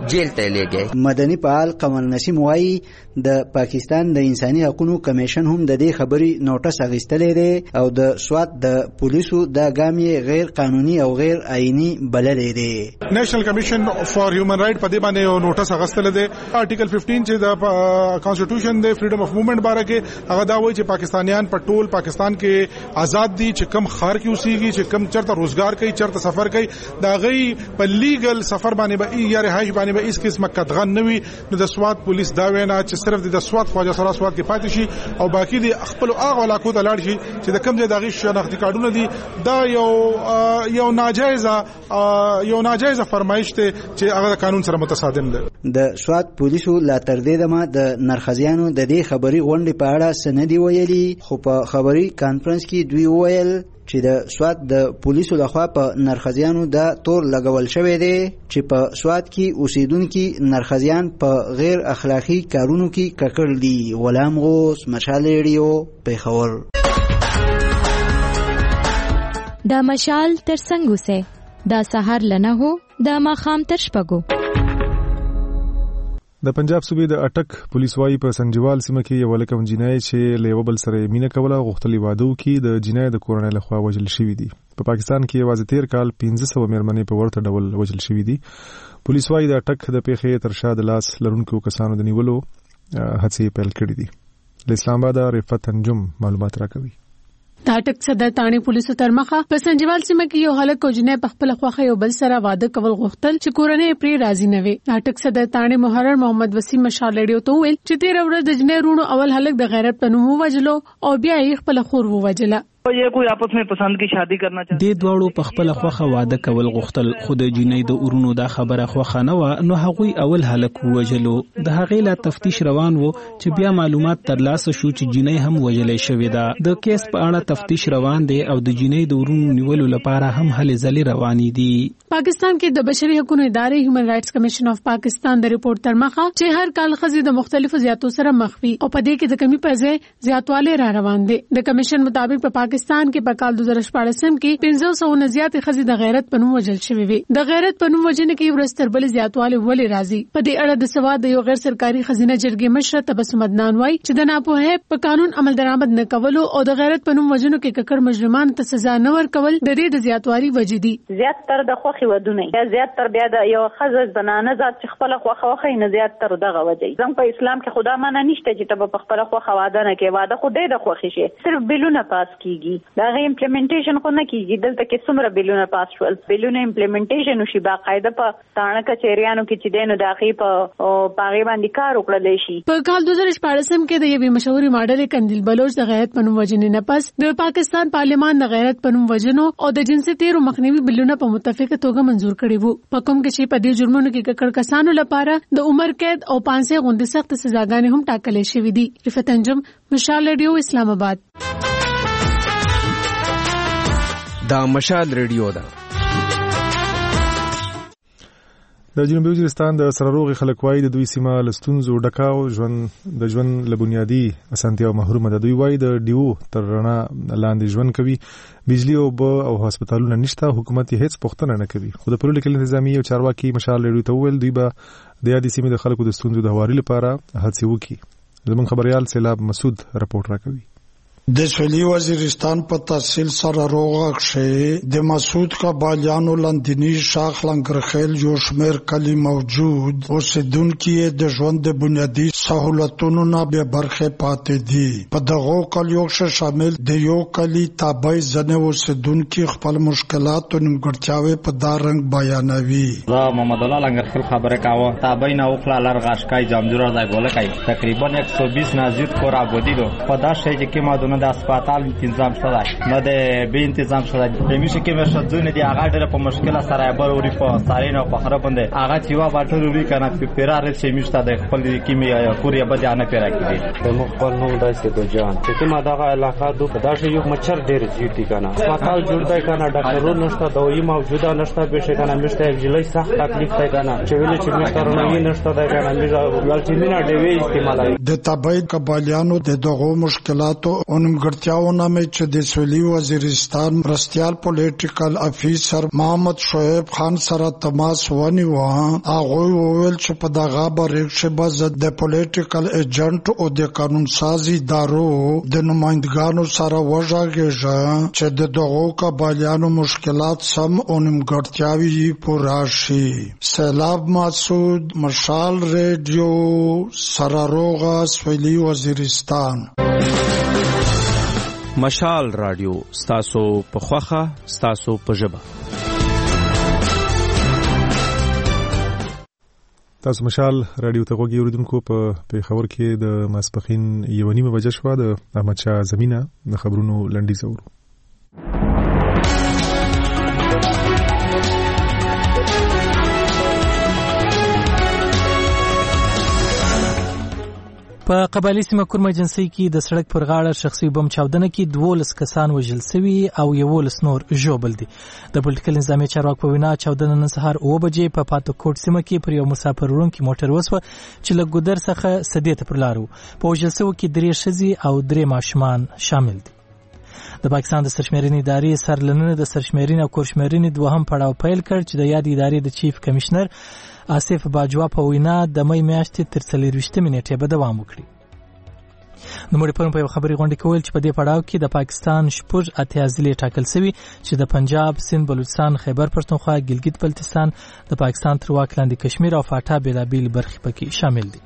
جیل ته لګي. مدني فعال قمر نسیم وایي د پاکستان د انساني حقوقو کمیشن هم د دې خبري نوټس اخیستلې ده او د سوات د پولیسو د ګامې غیر قانوني او غیر آئینی بللې ده. نیشنل کمیشن فار هیومن رائټ په دې باندې یو نوټس اخیستل ده. آرټیکل پندرہ چې د کانسټیټیوشن د فریډم اف موومېنټ باره کې هغه دا وایي چې پاکستانیان په ټول پاکستان کې آزاد دي چې کم خار کې اوسېږي چې کم چرته روزګار کوي چرته سفر کوي دا غي په لیګل سفر باندې به یا رهایش باندې به هیڅ قسمه قدغن نه وي. نو د سوات پولیس دا وینا چې صرف د سوات خواجه سره سوات کې پاتې شي او باقي د خپل هغه علاقو ته لاړ شي چې د کم ځای دغه شناختی کارډونه دي. دا یو یو ناجایزه یو ناجایزه فرمایش ته چې هغه د قانون سره متصادم ده. د سوات پولیسو لا تر دې دمه د نرخزیانو د دې خبري غونډې په اړه سندي ویلي خو په خبري کانفرنس کې دوی ویل چې د سوات د پولیسو لخوا په نرخزیانو د تور لګول شوی دی چې په سوات کې اوسیدونکو نرخزیان په غیر اخلاقی کارونو کې ککړ دي. غلام غوث، مشال ریډیو، پیښور. دا مشال تر څنګه سه دا سحر لنه هو دا ماخام تر شپګو. د پنجاب صوبې د اټک پولیس وايي په سنجوال سیمه کې یو لکه جنای چې له بل سره مینه کوله غوښتلې واده کې د جنای د کورنۍ لخوا وژل شوی دی. په پاکستان کې یوازې تیر کال پنځه سوه میرمنې په ورته ډول وژل شوی دی. پولیس وايي د اټک د پیښې تر شا د لاس لرونکو کسانو د نیولو هڅې پیل کړې دي. د اسلام آباد رفعت انجم معلومات راکوي. د اټک صدر تانی پولیسو تر مخه په سنجوال سیمه کې یو هلک او جنې په خپل خوخه یو بل سره واده کول غوښتل چې کورنۍ پرې راضي نه وي. د اټک صدر تانی محرر محمد وسیم مشال ریډیو ته ویل چې تیر ورځ د جنې رونو اول هلک د غیرت په نوم ووجلو او بیا یې خپل خور ووجله. یہ کوئی آپس میں پسند کی شادی کرنا چاہتے دې دواړو په خپل خوخه واده کول غوښتل خو د جنۍ د اورونو دا خبره خوخه نه و نو هغوی اول هلک ووجلو. د هغې لا تفتیش روان وو چې بیا معلومات ترلاسه شو چې جنۍ هم وجلې شوې ده. د کیس په اړه تفتیش روان دی او د جنۍ د اورونو نیولو لپاره هم هلې ځلې روانې دي. پاکستان کې د بشري حقوقو ادارې هیومن رائټس کمیشن اف پاکستان د ریپورت تر مخه چې هر کال ښځې د مختلفو زیاتو سره مخ وي او په دې کې د کمی په ځای زیاتوالی را روان دي. د کمیشن مطابق په پاکستان کې په کال دو هزار شپږم کې پنځه سوه نه زیات ښځې د غیرت په نوم وژل شوې وي. د غیرت په نوم وژنې کې ورځ تر بلې زیاتوالی ولې راځي؟ په دې اړه د سواد د یو غیر سرکاري خزینه جرګې مشر تبسم عدنان وایي چې د ناپوهۍ په قانون عمل درآمد نه کولو او د غیرت په نوم وژنو کې ککړ مجرمانو ته سزا نه ورکول د دې د زیاتوالي وجې دي. زیات تر د خوخي ودونه یا زیات تر بیا د یو خزز بنانه ذات چې خپل خوخه وخی نه زیات تر دغه وجې. زم په اسلام کې خدا معنی نشته چې ته په خپل خوخه واده نه کې واده خو دې د خوخي شي صرف بلونه پاس کیږي دا غي امپلیمنټیشن خو نه کیږي. دلته کې څومره بلونه پاس شول بلونه امپلیمنټیشن وشي باقاعده په تانه کچېریانو کې چې دینو داخې په پاغي باندې کار وکړل شي. په کال دو هزار شپږم کې د یوې مشهوري ماډل کندیل بلوچ د غیرت په نوم وژنې نه پس د پاکستان پارلمان د غیرت په نوم وژنو او د جنسي تیرو مخنیوي بلونه په متفقه توګه منزور کړي وو. په کوم کې چې په دې جرمونو کې ککړ کسانو لپاره د عمر قید او پانسه غوندې سخت سزاګانې هم ټاکلې شوې دي. رفعت انجم، مشال ریډیو، اسلام آباد. دا مشال ریډیو ده. د جنوبي وزیرستان د سرروغي خلک وایي د دوی سیمه لستونزو ډکاو ژوند د ژوند لبنیادي اسانتیاو محرومه ده. دوی وایي د ډیو تر رڼا لاندې ژوند کوي، بجلی او اوبه او هسپتالونه نشته، حکومت یې هیڅ پوښتنه نه کوي. خو د پولیټیکل انتظامی او چارواکي مشال ریډیو ته وویل دوی به د یادې سیمې د خلکو د ستونزو د هواري لپاره هڅې وکړي. زموږ خبريال سیلاب مسعود رپورټ راکوي. د سویلي وزیرستان په تحصیل سره روغ شې د مسعود قبالیانو لندنی شاخ لنګرخیل یو شمیر کلی موجود اوسیدونکو د ژوند د بنیادی سہولتونو نه به برخه پاتې دي. په دغه کلیو شامل د یو کلی تابع ځنه اوسیدونکو خپل مشکلات او نیمګړتیاوې په دارنګ بیانوي. زه محمد الله لنګرخیل خبره کاوه تابع نه وکړه لار غاشکای جامجوره ځای ګولکای تقریبا یک سو بیست نازید کور آبادی دو په دا شی کې ما د اسپیټال تنظیم شته نه د به تنظیم شته همیشه کې مشه ځونه دی هغه ډېر په مشکله سره بل وری په سارین او په خراب باندې هغه چې وا باټر وری کنه په پیرار چې مشته د خپل کیمیا کوریا بده نه پیرا کیږي د مخبر نو داسې د جان چې ما دغه علاقه دوه داسې یو مچر ډېر جیټی کنه اسپیټال جوړ دی کنه ډاکټرونو نشته دوی موجوده نشته به شي کنه مشته جلای سخت تکلیف دی کنه چې ویل چې مشته رونی نشته دی کنه مې ولچینه ډېوی استعمالای د تبعید قبالیانو د دغه مشکلاتو او نیمګړتیاونه مې چې د سویلي وزیرستان مرستیال پولیټیکل افیسر محمد شعیب خان سره تماس ونیو. هغه وویل چې په دغه بریښه باز د پولیټیکل ایجنټ او د قانون سازي ادارو د نمائندګانو سره وژاږي چې د دغو قبایلانو مشکلات سم او نیمګړتیاوي پوره شي. سیلاب مسعود، مشال ریډیو، سراروغه، سویلي وزیرستان. مشال رادیو ستاسو په خوخه ستاسو په ژبه. تاسو مشال رادیو ته غوږی اوریدونکو. په پیښور کې د ماسپخین یو نیمه بجې شوه. د احمد شاه زمینه د خبرونو لنډیز اورو. په قبایلی سیمه کورم ایجنسی کې د سړک پر غاړه شخصي بم چاودنه کې دولس کسان وژل شوي او یولس نور ژوبل دي. د پولیټیکل نظامي چارواکو په وینا چاودنه نن سهار اوه بجې په پاتو کوټ سیمه کې پر یو مسافر وړونکي موټر وسوه چې له ګودر څخه سدې ته پر لار و. په وژل شوو کې درې ښځې او درې ماشومان شامل دي. د پاکستان د سرشمیرنې ادارې سرلننه د سرشمیرنې او کورشمیرنې دوهم پړاو پیل کړ چې د یاد ادارې د چیف کمشنر آصف باجوا په وینا د مې میاشتې تر څلورویشتمې نیټې به دوام وکړي. نوموړي پرون په یو خبري غونډه کې ویل چې په دې پړاو کې د پاکستان شپږ اتیا ضلع ټاکل شوي چې د پنجاب، سند، بلوچستان، خیبر پښتونخوا، ګلګت بلتستان، د پاکستان تر واک لاندې کشمیر او فاټا بېلابېل برخې پکې شامل دي.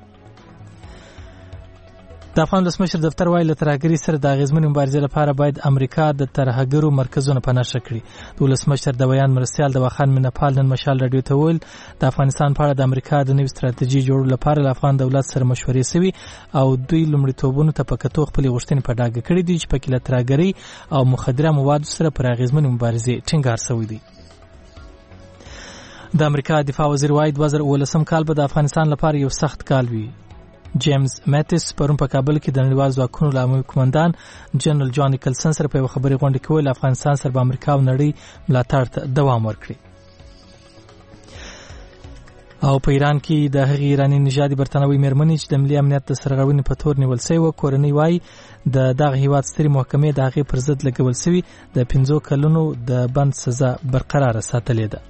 د افغان ولسمشر دفتر وایي له ترهګرۍ سره د اغېزمنې مبارزې لپاره باید امریکا د ترهګرو مرکزونه په نښه کړي. د ولسمشر د بیان مرستیال دواخان مینپال نن مشال راډیو ته ویل د افغانستان په اړه د امریکا د نوې ستراتیژۍ جوړولو لپاره له افغان دولت سره مشورې شوي او دوی لومړیتوبونو ته په کتو خپلې غوښتنې په ډاګه کړي دي چې پکې له ترهګرۍ او مخدره موادو سره پر اغېزمنې مبارزې ټینګار شوی دی. د امریکا دفاع وزیر وایي دوه زره اوولسم کال به د افغانستان لپاره یو سخت کال وي. جیمز میتس پرون په کابل کې د نړیوال ځواکونو له عمومي قومندان جنرال جان نیکلسن سره په یو خبري غونډه کې ویل افغانستان سره به امریکا او نړۍ ملاتړ ته دوام ورکړي. او په ایران کې د هغې ایراني نژادي برتانوي مېرمنې چې د ملي امنیت د سرغړونې په تور نیول شوې وه کورنۍ وایي د دغه هیواد سترې محکمې د هغې پر ضد لګول شوي د پنځو کلونو د بند سزا برقراره ساتلې ده.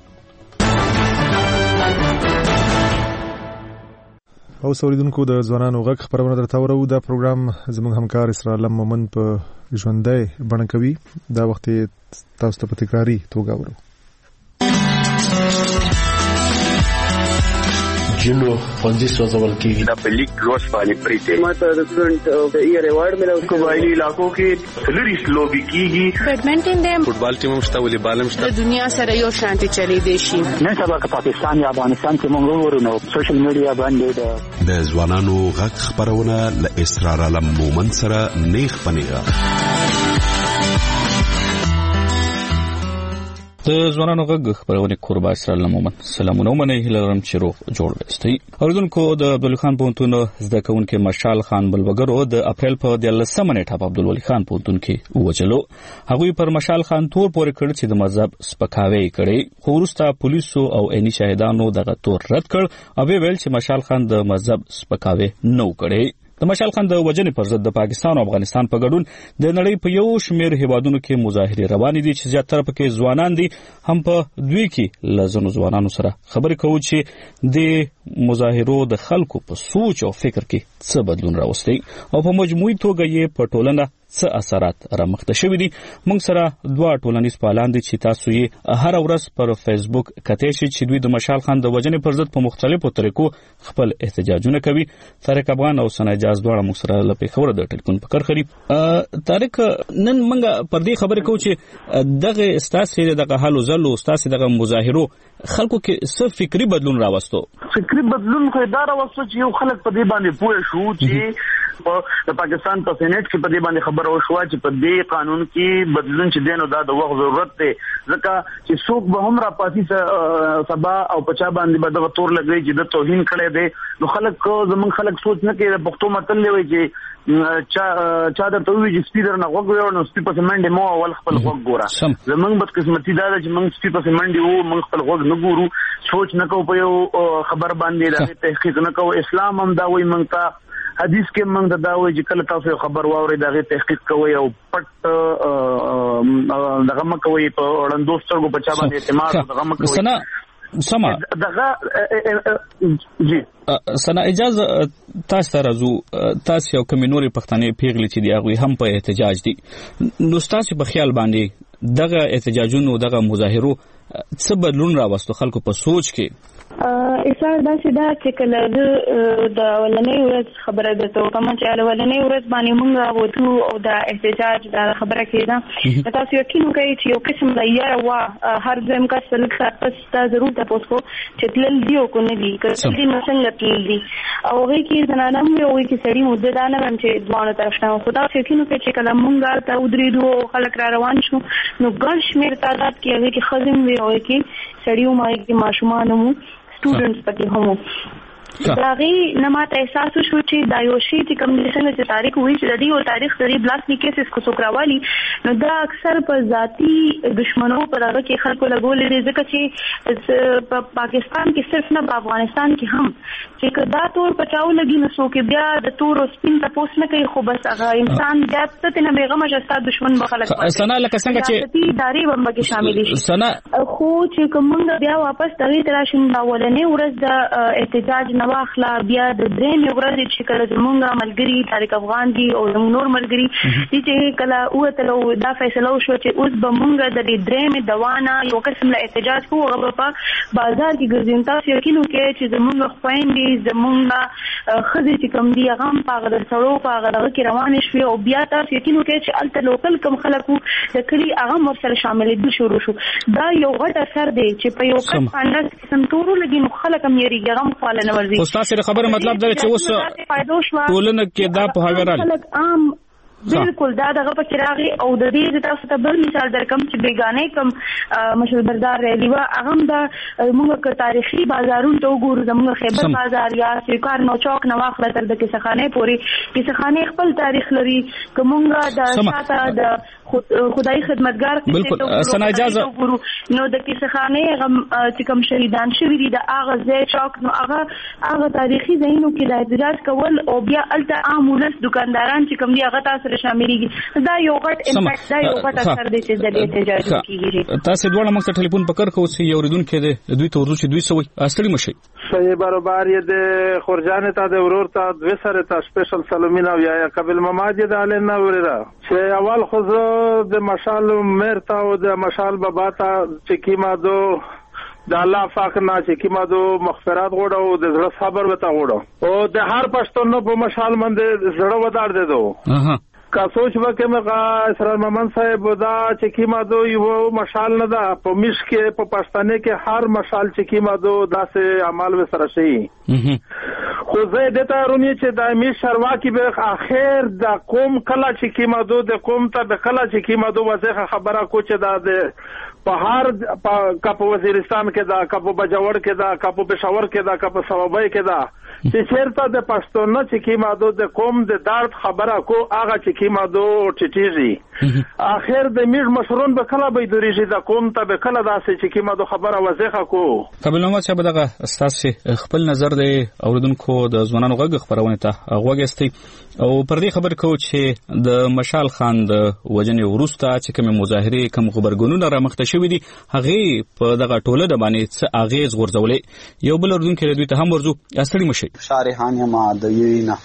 او سوریدونکو د ځوانانو غږ خبرونه درته ورو. دا پروګرام زموږ همکار اسرار علم مومن په ژوندۍ بڼه کوي. دا وخت تاسو ته په تکراري توګه ورو. جنو ښوونځي سوځول کېږي. دا په لیک لوست باندې پریته ماته د سټوډنټ د ایئر ایوارډ ملو قبایلی علاقو کې فلریس لوبي کیږي. بیډمنټن دی، فوټبال ټیم هم شته، والیبال هم شته. د دنیا سره یو شانتي چلی دی شي. نن سبا که پاکستان یا افغانستان کې موږ ورونو سوشل میډیا باندې د ځوانانو غږ خبرونه له اسرار علم مومن سره نیخ پنیغه. د ځوانانو غږ خبرونه قربا اسرار علم مومن سلامونه ومنه هلرم چې روغ جوړ وستي. اوریدونکو د عبدالولي خان پوهنتون زده کوونکي مشال خان بلوګرو د اپریل په دیارلسمه نیټه په عبدالولي خان پوهنتون کې ووجلو. هغوی پر مشال خان تور پورې کړ چې د مذهب سپکاوی کړي، خو وروسته پولیسو او عیني شاهدانو دغه تور رد کړ او ویل چې مشال خان د مذهب سپکاوی نه کړي. د مشال خان د وجنې پر ضد د پاکستان او افغانستان په ګډون د نړۍ په یو شمېر هیوادونو کې مظاهرې روانې دي چې زیاتره پکې ځوانان دي. هم په دوی کې له ځینو ځوانانو سره خبرې کوو چې د مظاهرو د خلکو په سوچ او فکر کې څه بدلون راوستی او په مجموعي توګه یې په ټولنه څه اثرات رامخته شوي دي. موږ سره دوه ټولنیز فعالان دي چې تاسو یې هر ورځ پر فیسبوک کتئ شئ چې دوی د مشال خان د وجنې پر ضد په مختلفو طریقو خپل احتجاجونه کوي. طارق افغان او ثنا اجاز دواړه موږ سره له پیښور د ټلیفون په کار خري. طارق نن موږ پر دې خبرې کوو چې دغه استاسې دغه حالو زلو استاسې دغه مظاهرو خلکو کې څه فکری بدلون راوستو. فکری بدلون خو دا راوستو چې یو خلک په دې باندې پوه شو چې د پاکستان په سېنات کې په دې باندې خبر او شو چې په دې قانون کې بدلون چې دینو دا د وخت ضرورت دی ځکه چې څوک به هم را پاتې سبا او پچا باندې به دغه تور لګي چې د توهین کړي دی. نو خلک زمونږ خلک سوچ نه کوي. د پښتو متل دی چې چا چا د تووی چې سپیډر نه وګورو نو سپی په منډه مو اول خپل وګ ګوره. زمونږ بد قسمتي دا چې موږ سپی په منډه وو موږ خپل وګ نه ګورو، سوچ نه کوو په یو خبر باندې د تحقیق نه کوو. اسلام هم دا وایي موږ ته حدیث کې موږ دا وایي چې کله تاسو خبر واورئ دا غي تحقیق کوئ او پټ دغه مکوئ په وړاندو سترګو په چا باندې اعتماد دغه مکوئ سنا سما دغه جی سنا اجازه تاسو راځو تاسو یو کمنوري پښتنې پیغلې چې دی هغه هم په احتجاج دي نو تاسو په خیال باندې دغه احتجاجونو دغه مظاهرو څه بدلون راوستو خلکو په سوچ کې اساس دا چې دا چې کله د ولنې ورځ خبره ده ته کوم چې ولنې ورځ باندې موږ راوځو او دا احتجاج دا خبره کېده تاسو یقین کوئ چې یو قسم د یاره وا هر ځم کا سلک پس تا ضرور تاسو کو چې تل دی او کو نه دی کله دې نو څنګه تل دی او هغه کې زنانه مو یو کې سړی مده دا نه چې دوانه طرف نه خدا یقین کوي چې کله موږ ته ودریدو خلک را روان شو نو ګڼ شمیر تعداد کې هغه کې خزم وی او کې سړیو مای کې ماشومان مو students پکې هم دا غي نه ماته احساس شو چې دا یو شی چې کوم څنګه چې تاریخ وایي چې د دې او تاریخ سری بلاک کیسز کو څوکراوالي نو دا اکثر په ذاتی دشمنو پر هغه کې خلکو لګولې دي ځکه چې په پاکستان کې صرف نه په افغانستان کې هم چې کدا تور پچاو لګي نو څوک بیا د تور او سپین ته پوس نه کوي خو بس هغه انسان بیا ته نه بیغمه جستا دشمن بخلک سنا لکه څنګه چې داري بم کې شامل دي سنا خو چې کومه بیا واپس دغه تراشن باولنې ورځ د احتجاج واخلا بیا د درې ورځې چې کله زمونږ ملګری طارق افغان دي او زموږ نور ملګری چې کله اوتلو دا فیصله وشو چې اوس به مونږ د دې درې مې دوانه یو قسم له احتجاج کوو هغه په بازار کې ګرځیم تاسو یقین وکړئ چې زمونږ خويندې زمونږ خزې چې کوم دي هغه په هغه سړو په هغه کې روان شوي او بیا تاسو یقین وکړئ چې الته لوکل کم خلکو د کلی هغه ورسره شامل دي شروع شو دا یو غټ اثر دی چې په یو کس باندې سنتورو لګي مخالک هم یې هغه مخاله نه ورزي تاسو خبره مطلب دا چې اوس ټولنه کې دا په هغه راځي بالکل دا دغه په چراغي او د دې تاسو ته بل مثال درکم چې بیگانه کم مشهور بردار رېلی و هغه د موږ ک تاریخي بازارونو ته وګورو زموږ خیبر بازار یا سیکار نو چوک نو اخره تر د کیسخانه پوری کیسخانه خپل تاریخ لري کومه د شاته د خدای خدمتګار بالکل سنا اجازه نو د کیسخانه چې کوم شهیدان شوی دي د اغه ځای چوک نو هغه هغه تاریخي ځایونو کې د احتجاج کول او بیا الته عام ولس دکانداران چې کوم دي هغه تاسو شاملېږي دا یو غټ امپیکټ دا یو غټ اثر دی چې د احتجاج کیږي تاسو دوه موږ ته ټلیفون پکړ کوو چې یو ردون کې دوی ته ورزو چې دوی سوي اصلي مشي صحیح برابر یې د خورجان ته د ورور ته دوه سره ته سپیشل سلامونه یا قبل مماجد علينا وردا چې اول خو د مشال مرتا او د مشال بابا ته چې کیما دو د الله پاک نه چې کیما دو مغفرت غوړو د زړه صبر وتا غوړو او د هر پښتون په مشال باندې زړه ودار دي دو کا سوچ وکه مګه اسرار محمد صاحب دا چې کیما دو یو مشال نه دا په مش کې په پښتنه کې هر مشال چې کیما دو داسې عمل وسره شي خو زه د ته رونی چې د می شروا کې به اخر د قوم کله چې کیما دو د قوم ته د کله چې کیما دو وځه خبره کو چې دا د په هر کا په وزیرستان کې دا کا په بجوړ کې دا کا په پېښور کې دا کا په سوابای کې دا چې چیرته د پښتون چې کیما دو د قوم د درد خبره کو هغه چې کیما دو ټټیږي اخر د میډ مشرون به کله به دوریږي د قوم ته به کله داسې چې کیما دو خبره وځه کو قبل نو چې دغه استاد خپل نظر دی اوردونکو د ځوانانو غږ خبرونه ته غوږستي او پر دې خبر کو چې د مشال خان د وجنې ورسته چې کوم مظاهره کوم خبرګونونه را مخته شوې دي هغه په دغه ټوله د باندې څه اغیز غورځولې یو بل اوردونکو دوی ته هم ورزو اصلي مشي شارحان ما د یوینا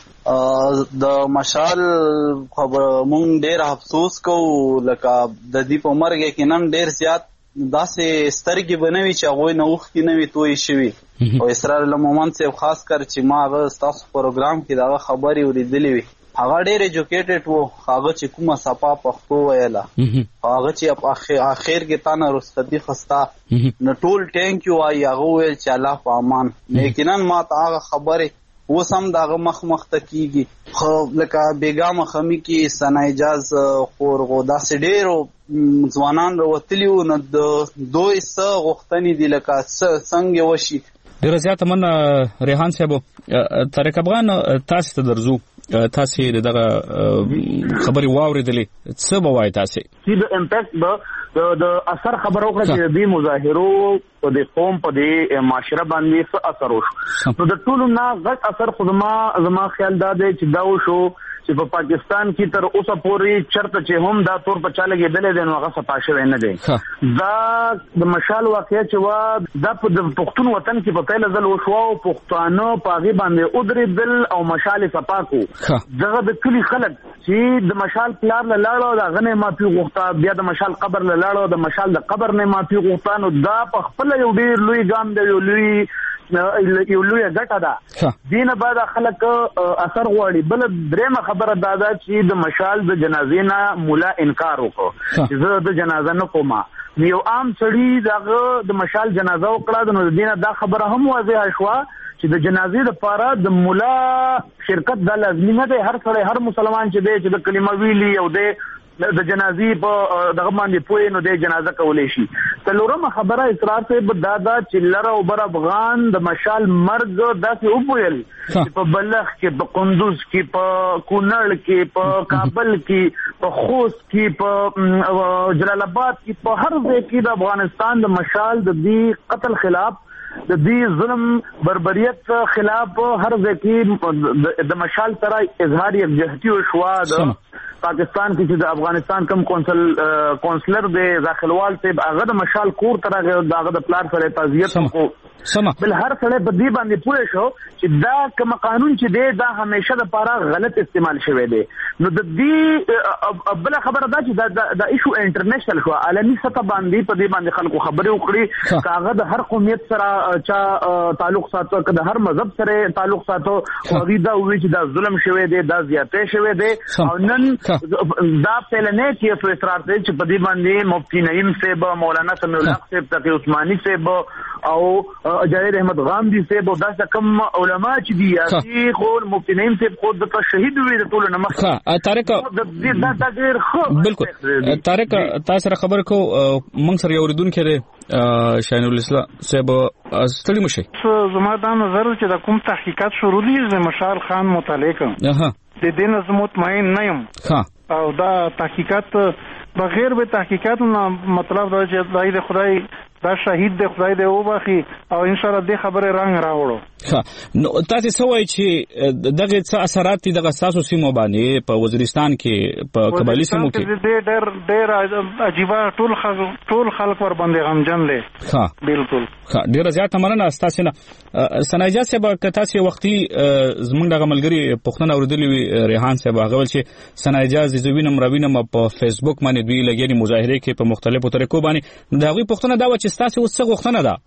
د مشال خبر مونږ ډېر افسوس کوو لکه د دې په مرګ کې نن ډېر زیات داسې سترګې بنوي چې هغه نه وخت نه وي توي شوی او اسرار المومن صاحب خاص کر چې ما هغه تاسو پروګرام کې دا خبري ورېدلې وي هغه ډېر ایجوکیټډ وو هغه چې کومه صفه پښتو ویلا هغه چې په اخر کې تانه رخصتي خستا نو ټول ټینک یو آی هغه ویل چې الله په امان یقینا ما ته هغه خبره وسم داغه مخ مخ تکیږي خو لکه بیګام خمی کې سنا اجاز خور غودا سډیرو ځوانان وروتلیو نو دوی څه غوښتنې دي لکه څنګه وشي ډیر زیات من ریحان صاحب طارق افغان تاسو ته درځو تاسو دغه خبري واوریدلې څه به وایي تاسو چې د امپیکټ به د اثر خبرو کړه چې د مظاهرو په د قوم په د معاشره باندې څه اثر وشو نو د ټولو نه غټ اثر خدما زما خیال دا دی چې دا وشو چې په پاکستان کې تر اوسه پورې چرته چې هم دا تور په چاله کېدل دي نو هغه صفاشه نه دی دا د مشال واقعیا چې وا دا په پښتون وطن کې په پیله ځل وشو او پښتانه په غي باندې اودري دل او مشال صفاکو دغه د کلی خلک چې د مشال پلار له لاړو دا غنه ما پی غوښتا بیا د مشال قبر له لاړو د مشال د قبر نه ما پی غوښتا نو دا په خپل یو ډیر لوی ګام دی یو لوی یو لوی غټه ده دینه بعد خلک اثر غواړي بل درېمه خبره دا ده چې د مشال د جنازې نه مولا انکار وکړ چې زه د جنازه نه کوم یو عام سړی دغه د مشال جنازه وکړه نو دینه دا خبره هم واضحه شوه چې د جنازې لپاره د مولا شرکت د لازمي نه دی هر سړی هر مسلمان چې دی چې د کلمه ویلي او د د جنازې په دغه باندې پوي نو د جنازه کولې شي څلورمه خبره اصرار ته دادا چې لره او بر افغان د مشال مرګ داسې وبویل چې په بلخ کې په قندوز کې په کونړ کې په کابل کې په خوست کې په جلال آباد کې په هر ځای کې د افغانستان د مشال د دې قتل خلاف د دې ظلم بربریت خلاف هر ځای کې د مشال سره اظهار یکجهتي وشو د پاکستان کې چې د افغانستان کوم کونسل کونسلر دی داخلوال صاحب هغه د مشال کور ترغه دغه د پلان سره تعزیت کو سم بل هر سره په دې باندې پوه شو چې دا کوم قانون چې دی دا همیشه د لپاره غلط استعمال شوی دی نو د دې بل خبره دا چې دا د ایشو انټرنیشنل شو عالمي سطح باندې په دې باندې خلکو خبرې وکړي کاغه د هر قومیت سره چا تعلق ساتو که د هر مذهب سره تعلق ساتو او دا وی چې دا ظلم شوی دی دا زیاتې شوی دی او نن دا پهلنه کې په اصرار دی چې په دې باندې مفتی نعیم صاحب مولانا سمیع الله صاحب تقی عثماني صاحب او جاهر احمد غامدی صاحب او دا کوم علما چې دی یاسي خو مفتی نعیم صاحب خود د شهید وي د ټول نه مخ ها طارق دا دا ډیر خو بالکل طارق تاسو سره خبر کو موږ سره یو ردون کړي شاهین الاسلام صاحب ستړي مشه زما دا نظر چې د کوم تحقیقات شروع دي د مشال خان متعلق اها د دې نه مطمئن نه یم ها او دا تحقیقات بغیر به تحقیقات نه مطلب دا چې د خدای دا شهید د خدای د وبخي او ان شاء الله د خبره رنگ راوړو ها نو تاسو سوای چې دغه څه اثرات دي د اساسو سیمو باندې په وزیرستان کې په قبایلی سیمو کې د ډېر ډېر عجیب ټول خلک ټول خلک ور باندې غمجن دي ها بالکل ها ډېر زیات مننه تاسو نه سنایجا صاحب کته چې وختي زمونږ د غملګری پښتنه اوردلې ریحان صاحب هغه ول چې سنایجا زوینم روینم په فیسبوک باندې دوی لګیري مظاهره کې په مختلفو طریقو باندې دا غوي پښتنه دا و چې تاسو اوس څه غوښتنه ده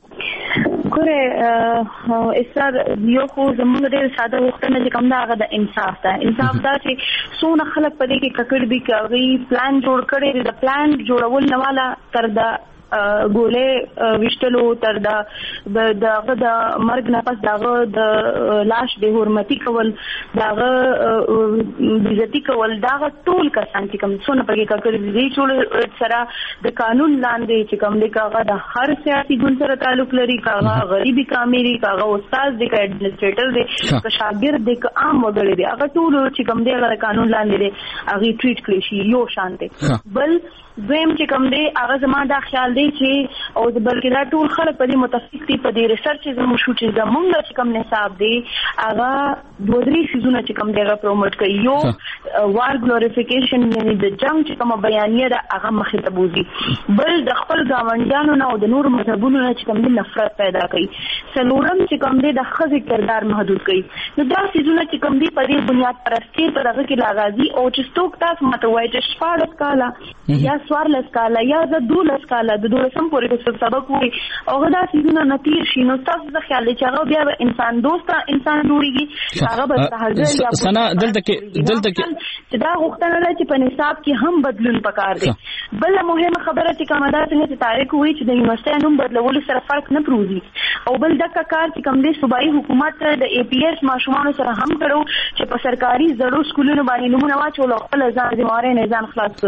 ګوره اصرار یو خو زموږ ډېر ساده غوښتنه چې کوم دا هغه د انصاف ده انصاف دا چې څونه خلک په دې کې ککړ دي کوي پلان جوړ کړي د پلان جوړول نه والا تر د ګولې وشتلو تر د دغه د مرګ نه پس دغه د لاش به حرمتي کول دغه عزتي کول دغه ټول کسان چې کوم څونه په کې کړي دي ټول سره د قانون لاندې چې کوم د کاغه د هر سیاسي ګوند سره تعلق لري کاغه غریبي کامیری کاغه استاد دی کا ایڈمنسټریټر دی کا شاګرد دی کا عام وګړي دی هغه ټول چې کوم دی هغه قانون لاندې دی هغه ټریټ کړی شي یو شانته بل دویم چې کوم دی هغه زما دا خیال دی چې او بلکې دا ټول خلک په دې متفق دي په دې ریسرچ زموږ شو چې زموږ چې کوم نصاب دی هغه دوه درې سيزونه چې کوم دی هغه پروموټ کوي یو وار ګلوریفیکیشن یعنی د جنگ چې کوم بیانیه ده هغه مخې ته بوزي بل د خپل ګاونډیانو نه او د نور مذهبونو نه چې کوم دی نفرت پیدا کوي څلورم چې کوم دی د ښځې کردار محدود کوي نو دا سيزونه چې کوم دی په دې بنیاد پرستی په دغه کې لاغازي او چې څوک تاسو ماته وایي چې شپاړس کاله یا سوارلس کاله یا د دولس کاله د دولسم پورې څه سبق وي او دا سيزونه نتیر شي نو تاسو ځکه خیال چې هغه بیا انسان دوسته انسان جوړيږي هغه به تهجد یا سنا دلته کې دلته کې چې دا غوښتنه ده چې په نصاب کې هم بدلون پکار دی بل مهمه خبره چې کومه ده چې تاریخ وایي چې د یونیورسيټي نوم بدلول سره فرق نه پروزي او بل د کار چې کوم دی صوبایي حکومت د ای پی ایس ماشومان سره هم کړو چې په سرکاري زړو سکولونو باندې نمونه واچول خپل ځان ذمہواره نه ځان خلاص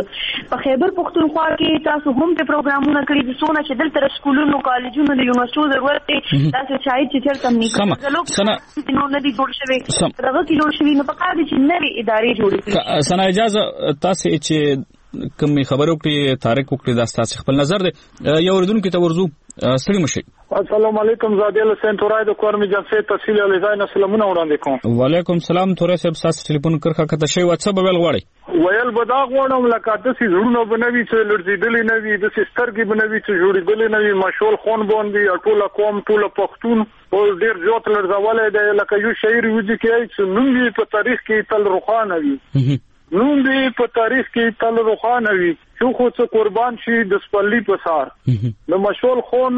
په خیبر پختونخوا کې تاسو هم په پروګرامونه کړی دي څونه چې دلته سکولونو کالجونو د یونیورسيټو ضرورت دی تاسو شاید چې تل کم نه کوي نو نه دي جوړ شوی دغه کې جوړ شوی نو په کار دي چې نوې ادارې جوړې کړي. سنا اجازه تاسو چې کوم خبرو کې تاریخ وکړي دا تاسو خپل نظر دی یو ردون کې تورزو سړي مشي. السلام علیکم زادیل سنتورای د کورمي جلسې تفصیل علیزاین سلامونه وړاندې کوم. وعلیکم سلام تورې صاحب تاسو ټلیفون کرخه کته شی واتساپ ویل غواړي ویل بدا غواړم لکه د سې زړونو بنوي چې لړزیدلې نه وي د سسترګي بنوي چې جوړېدلې نه وي مشول خون باندې ټوله قوم ټوله پښتون او ډیر زیات لړزولې دی لکه یو شاعر وځي کې چې نوم یې په تاریخ کې تل روخانه وي نوم دې په تاریخ کې تل روخانه وي چې خو څه قربان شي د سپلي په سار د مشول خون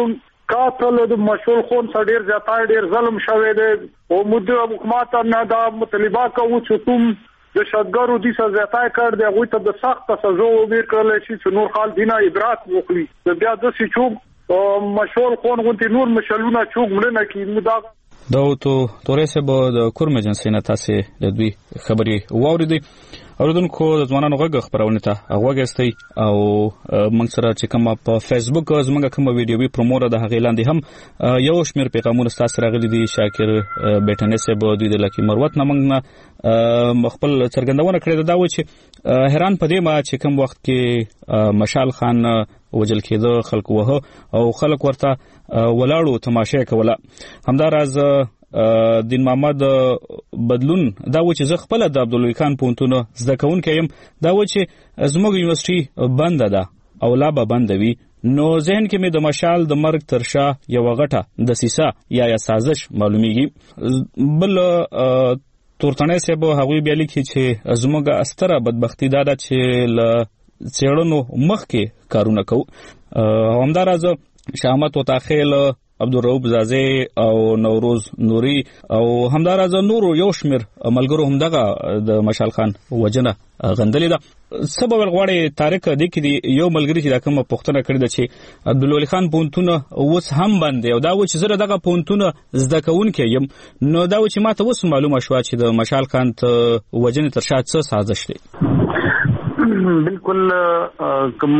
قاتل د مشول خون سره ډیر ځای ډیر ظلم شوی دی او مده حکومت نه دا مطالبه کوي چې کوم د شادګارو دي سزا کړ دی غوي ته د سخت سزا وبیر کړل شي چې نور خال دینه عبرت وکړي د بیا د سچوب مشول خون غونتی نور مشلونه چوک مړنه کې مدا دا تو تورې سه د کورم ایجنسی نه تاسو د دوی خبري واوریدي اوردونکو د ځوانانو غږ خبرونه ته غوږستي او موږ سره چې کوم په فیسبوک زموږ کوم ویډیو وی پروموټر د هغې لاندې هم یو شمېر پیغامونه تاسو راغلي دي شاکر بیٹنه سه به دوی د لکی مروت نه موږ مخبل څرګندونه کړې ده و چې حیران پدې ما چې کوم وخت کې مشال خان وجل کېده خلکو وه او خلک ورته ولاړو تماشې کوله همداراز دین محمد بدلون دا و چې زه خپل د عبدالوی خان پونتونه زده کوونکی یم دا و چې زموږ یونیورسيټي بنده ده او لا به بنده وي نو ذهن کې مې د مشال د مرګ تر شا یو غټه د سیسه یا یا سازش معلومیږي بل تورتنه سه به هغوی بیا لیکي چې زموږ استره بدبختی دا ده چې ل څېړنو مخکې کارونه کوو همداراز شامت وتاخیل عبدالرؤوف زازه او نوروز نوري او همداراز نورو یو شمیر ملګرو هم دغه د مشال خان وجنه غندلې ده سبب غواړي تاریخ د کې یو ملګری چې د کومه پښتنه کړی ده چې عبدالولي خان پونتونه اوس هم باندې او دا و چې زره دغه پونتونه زده کوونکی یم نو دا و چې ماته اوس معلومه شو چې د مشال خان ته وجنه تر شا څه سازش دی. بالکل کوم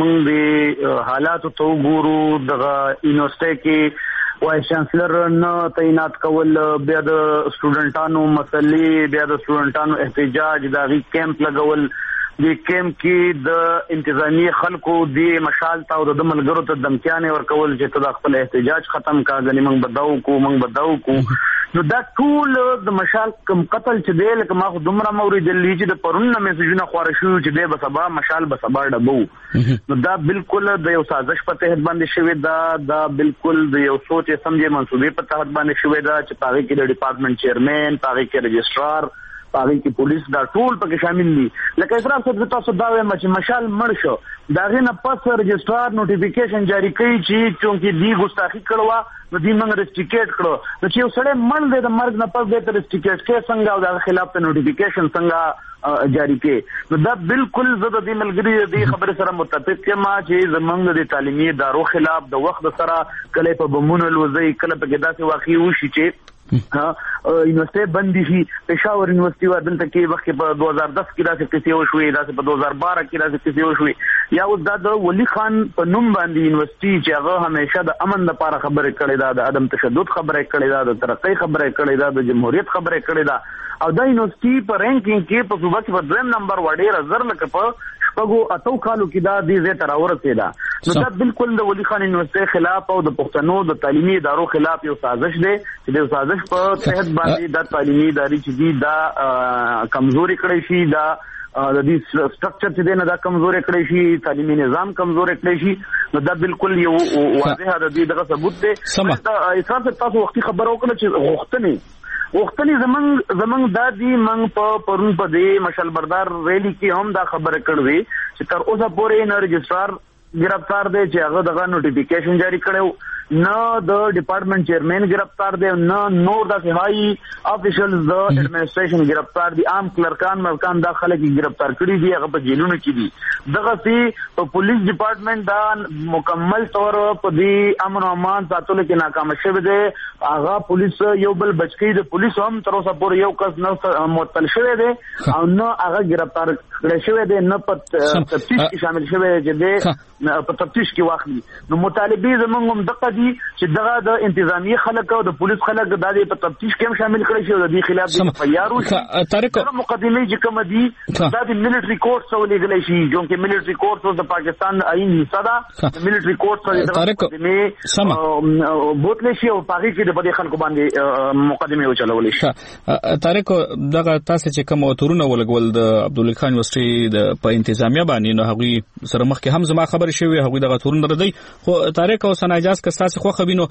د حالات ته وګورو دغه یونیورسيټي کې وایس چانسلر نه تعینات کول بیا د سټوډنټانو مسلې بیا د سټوډنټانو احتجاج د غي کیمپ لګول د کیمپ کې د انتظامی خلکو د مشال تا او د ملګرو ته دمکیانې ورکول چې ته خپل احتجاج ختم کا غني موږ بداو کو موږ بداو کو نو دا ټول د مشال کم قتل چې دی لکه ما خو دومره مورید دلی چې د پرونه میسجونه خواره شو چې دی به سبا مشال به سبا ډبو نو دا بالکل د یو سازش په تحت باندې شوی دا دا بالکل د یو سوچ سمجه منسوبې په تحت باندې شوی دا چې پاره کې د ډپارټمنټ چیرمن پاره کې رجسترار پاره کې پولیس دا ټول پکې شامل دي لکه اسراف صاحب تاسو دا وایم چې مشال مړ شو دا غنه پس رجسترار نوټیفیکیشن جاری کړي چې چونکې دی ګستاخی کړوا نو دی موږ ریسټریکټ کړو نو چې یو سړی مړ دی د مرګ نه پس د ریسټریکټ کې څنګه او د خلاف ته نوټیفیکیشن څنګه جاری کې نو دا بالکل زده د ملګری د خبره سره متفق یم چې زمونږ د تعلیمي ادارو خلاف د وخت سره کله په بمونو لوزي کله په داسې واقع وشي چې ها یونیورسيټي بندي شي پېښور یونیورسيټي ودلته کې وخت په دو هزار دس کې راځي کیسه وشوي راځي په دو هزار بارہ کې راځي کیسه وشوي یا د د ولی خان په نوم باندې یونیورسيټي چې هغه همیشه د امن لپاره خبره کړې ده د عدم تشدد خبره کړې ده د ترقۍ خبره کړې ده د جمهوریت خبره کړې ده او د یونیورسيټي په رینکینګ کې په صوبه کې په دویم نمبر وړي زر لکه په شپږو اتو کالو کې دا د زه تر اورته ده نو دا بالکل د ولی خان یونیورسيټي خلاف او د پښتنو د تعلیمي ادارو خلاف یو سازش دی چې د سازش په تحت باندې د تعلیمي ادارې چې دی دا کمزوري کړی شي دا د دې سټرکچر چې دی نه دا کمزوري کړی شي تعلیمي نظام کمزوري کړی شي نو دا بالکل یو واضح د دې دغه ثبوت دی دا اساس تاسو وختي خبر وکړه چې غوښتنې وختنی زمنګ زمنګ د دې منګ په پرون په دې مشال بردار ریلی کې هم دا خبره کړې چې تر اوسه پورې نه رجسترار گرفتار دی چې هغه دغه نوټیفیکیشن جاری کړو نه د ډپارټمنټ چیرمن گرفتار دی نه نور د هاي افیشلز د اډمنستریشن گرفتار دي عام کلرکان مرکان دا خلک گرفتار کړي دي هغه په جیلونو کې دي دغه سي پولیس ډپارټمنټ دا مکمل طور په دې امن او امان ساتلو کې ناکام شوی دی هغه پولیس یو بل بچکی د پولیس هم تر اوسه پورې یو کس نه معطل شوی دی او نه هغه گرفتار کړی شوی دی نه په تفتیش کې شامل شوی دی چې په تفتیش کې واخلي نو مطالبه زمونږ هم دغه دي چې دغه د انتظامی خلک او د پولیس خلک د دې په تفتیش کې هم شامل کړي شي او د دې خلاف د تیارو شي طارق مقدمه چې کوم دي دا د ملټری کورټ سره لګلې شي جو چې ملټری کورټ د پاکستان آئین حصہ ده ملټری کورټ سره د مقدمه بوتل شي او پاغي کې د بده خلکو باندې مقدمه وچلولې شي طارق دغه تاسو چې کوم تورونه ولګول د عبدالله خان یونیورسيټي د په انتظامیه باندې نو هغه سره مخکې هم زما خبر شوی هغه دغه تورونه ردی خو طارق او سناجاز که تاسو خو خبینو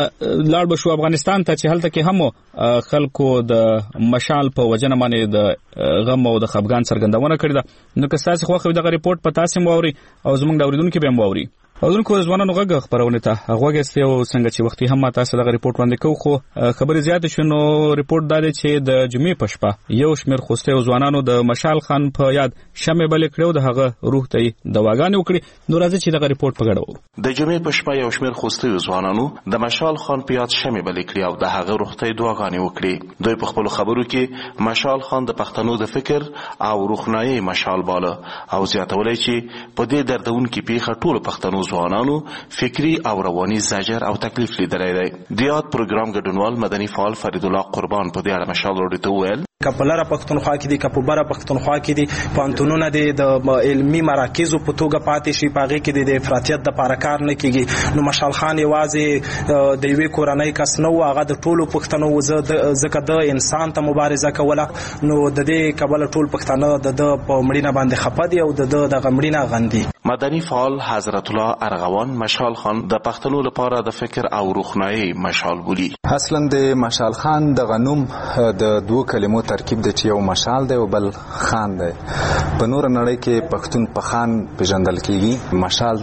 لاړ بشو افغانستان ته چې هلته کې هم خلکو د مشال په وجنه باندې د غم او د خفګان څرګندونه کړې ده نو که تاسو خو خو دغه ریپورت په تاسو مو اوري او زمونږ د اوریدونکو به مو اوري اورونکو ځوانانو غږ خبرونه ته هغه غوښتي او څنګه چې وختي هم تاسو دغه ریپورت باندې کوو خو خبره زیات شونه ریپورت دا دی چې د جمعې په شپه یو شمېر خوسته او ځوانانو د مشال خان په یاد شمع بل کړو د هغه روح ته دواګانې وکړي نو راځي چې دغه ریپورت په غړو د جمعې په شپه یو شمېر خوسته او ځوانانو د مشال خان په یاد شمع بل کړي او د هغه روح ته دواګانې وکړي دوی په خپل خبرو کې مشال خان د پښتنو د فکر او روحنايي مشال باله او زیاتولای چې په دې دردونکو پیښه ټول پښتنو ځوانانو فکری او رواني زجر او تکلیف لیدلی دی د یاد پروګرام ګډونوال مدني فعال فرید الله قربان په دې اړه مشال وروډي وویل کپلره پښتونخوا کې دي کپوبره پښتونخوا کې دي پانتونونه دي د علمي مراکزو په توګه پاتې شي پاغه کې د افراطیت د پارکار نه کیږي نو مشال خان یوازې د یوې کورنۍ کس نه و هغه د ټولو پښتنو ځکه د انسان ته مبارزه کوله نو د دې کبل ټول پښتنو د په مړینه باندې خپه دي او د د غمړینه غندي مدني فعال حضرت الله ارغوان مشال خان د پښتنو لپاره د فکر او روحنايي مشال بولي اصلا د مشال خان د غنوم د دوه کلمو ترکیب د چې یو مشال دی او بل خان دی په نور نړۍ کې پښتون په خان پیژندل کیږي مشال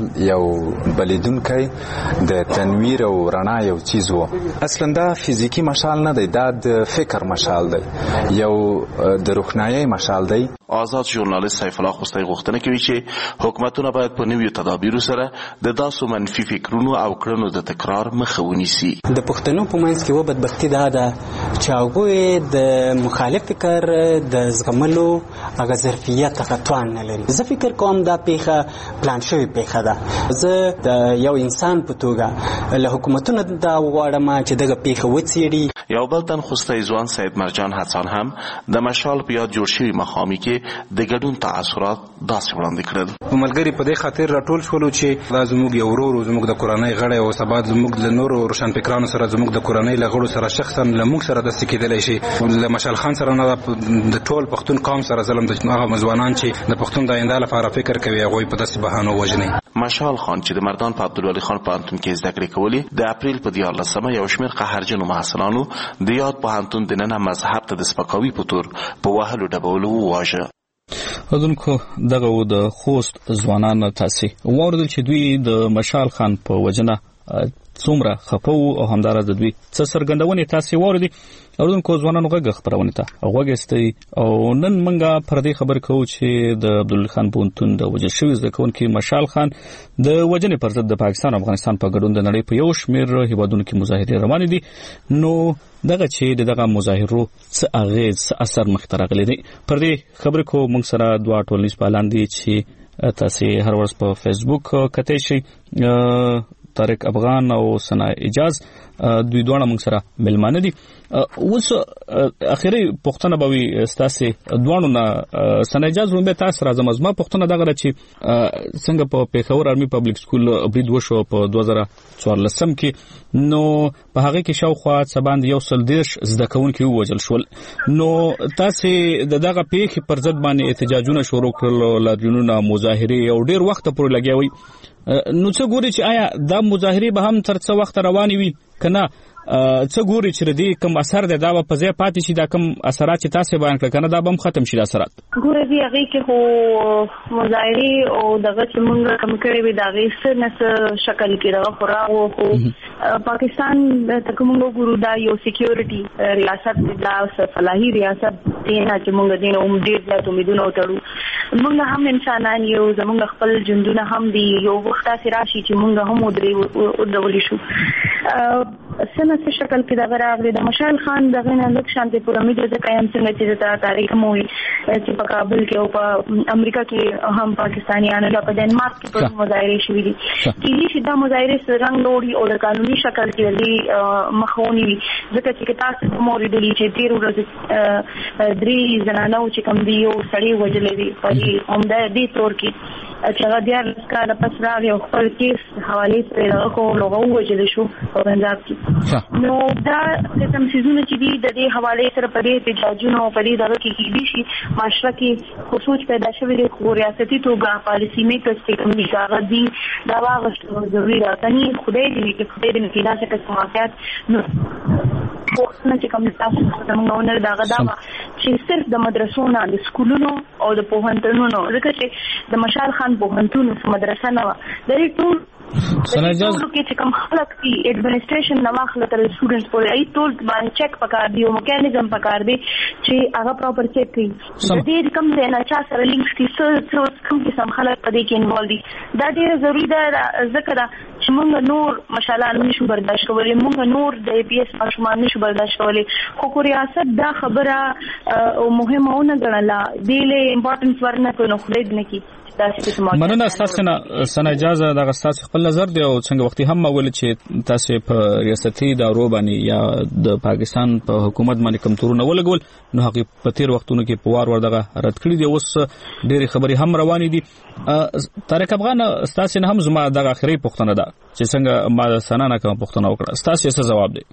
یو بلیدونکی د تنویر او رڼا یو چیز وو اصلا دا فزیکی مشال نه دی دا د فکر مشال دی یو د روحنايي مشال دی آزاد ژورنالیست سیف الله خوستی غوښتنه کوي چې حکومتونه باید په نویو تدابیرو سره د داسو منفي فکرونو او کړنو د تکرار مخه ونیسي د پښتنو په منځ کې و بدبختی دا ده چې هغوی د مخالف فکر د زغملو هغه ظرفیت هغه توان نه لري زه فکر کوم دا پیښه پلان شوې پیښه ده زه د یو انسان په توګه له حکومتونو دا غواړم چې دغه پیښه وڅېړي یو بل تن خوستی ځوان سید مرجان حسن هم د مشال په یاد جوړ شوي مقامي کې د ګډون تاثرات داسې وړاندې کړل ملګری په دې خاطر راټول شول چې دا زموږ یو ورور زموږ د کورنۍ غړی او سبا زموږ له نورو روشن فکرانو سره زموږ د کورنۍ له غړو سره شخصا له موږ سره داسې کېدلی شي له مشال خان سره نه د ټول پښتون قوم سره ظلم د هغه ځوانان چې د پښتون د آینده لپاره فکر کوي هغوی په داسې بهانو وژني مشال خان چې د مردان په عبدالولي خان پوهنتون کې زده کړې کولې د اپریل په دیارلسمه یو شمېر قهرجنو محصلانو د یاد پوهنتون دننه مذهب ته د سپکاوي په تور په وهلو ډبولو وواژه اذنکو دغه د خوست ځوانان تاسو وردل چې دوی د مشال خان په وجنه څومره خپو او همدارس د دوی څه سرګندونې تاسو وردی اردوونکو ځوانانو غږ خبرونه ته غوږستي او نن منګه پر دې خبر کوو چې د عبدالله خان پونتون د وجل شوی ځکهونکي مشال خان د وجنې پر ضد د پاکستان او افغانستان په ګډون د نړۍ په یو شمېر هیوادونو کې مظاهرې روانې دي نو دغه چې دغه مظاهرو څه اغیز اثر مخ ته راغلی دی پر دې خبر کو موږ سره دوه ټولنیز پالان دي چې تاسو هر ورځ په فیسبوک کته شي طارق افغان او سنا اجاز دوی دوه موږ سره ملمانه دي اوس اخیری پښتنه بوي ستاسو دوه نه سنا اجاز رومبه تاسو راځم از ما پښتنه دغه چې څنګه په پیښور آرمي پبلک سکول برید وشو په دوه زره څوارلسم کې نو په هغه کې شاوخوا څه باندې یو سل دیش زده کوونکي ووجل شول نو تاسو دغه پیښې پر ضد باندې احتجاجونه شروع کړل لاریونونه مظاهره او ډیر وخت پورې لګیوي نو څه ګوري چې آیا دا مظاهره به هم تر څه وخت روانې وي کنه څه ګوري چې دې کوم اثر دی دا په ځای پاتې شي دا کوم اثرات چې تاسو بیان کړل کنه دا به ختم شي دا اثرات ګوره دی هغه کې خو مظاهره او دغه چې موږ کوم کړی وي دا غي څه نه شکل کې دا خو خو پاکستان د کومو ګورو دا یو سکیورټي ریاست دا فلاحي ریاست دی نه چې موږ دین او ډیر زیات امیدونه وتړو موږ هم انسانان یو زموږ خپل ژوندونه هم دی یو وخت راشي چې موږ هم ودرې ودولې شو سنه څه شکل کې دا راغلی د مشال خان دغه نه لک شانتي پیرامید د قیام څنګه چې د تاریخ مو چې په کابل کې او په امریکا کې هم پاکستانیانو په ډنمارک کې په مظاهره شوې دي چې چې دا مظاهره سرنګ لوري او د قانوني شکل کې لري مخونی وي ځکه چې تاسو مو ورېدلی چې تیر ورځ درې زنانو چې کوم دی یو سړی وجلې دي په دې عمده دي تور کې چې هغه بیا کله پس راغی او خپل کیس حواله سره کو لوګو وجل شو په پنجاب کې نو دا کوم سيزونه چې دي د دې حواله سره په دې احتجاجونو په دې دغه کې کېدي شي معاشره کې خصوص پیدا شوی د ریاستي توګه پالیسي میکرز چې کوم دي هغه دي دا واغښت ضروري راځي خدای دې کې خدای دې کې دا څه سماعت نو پوښتنه چې کوم تاسو څنګه ونه دا غدا چې صرف د مدرسو نه د سکولونو او د پوهنتونونو ځکه چې د مشال خان پوهنتون مدرسه نه و د دې ټول سنجاز کې چې کوم خلک دي اډمنسټریشن نو واخله تر سټوډنټس پورې ای ټول باندې چک پکار دی او میکانیزم پکار دی چې هغه پراپر چک کړي د دې کوم ځای نه چا سره لینکس کې څه کوم قسم خلک په دې کې انوالو دي دا ډیره ضروری ده ذکر چې موږ نور مشالان نشو برداشت کولی موږ نور د پی ایس ماشومان نشو برداشت کولی خو ریاست دا خبره او مهمه نه ګڼله دی له امپورټنس ورنه کوي نو خلید نه کی مننه تاسو نه سن اجازه د تاسو خپل نظر دی او څنګه وختي هم ول چې تاسو په ریاستي دارو باندې یا د پاکستان په حکومت باندې کوم تورونه ولګول نو هغه په تیر وختونو کې پوار وردغه رد کړی دی اوس ډېری خبري هم روانې دي طارق افغان تاسو نه هم زما د اخري پوښتنه ده چې څنګه ما سنانه کوم پوښتنه وکړه تاسو یې څه جواب دی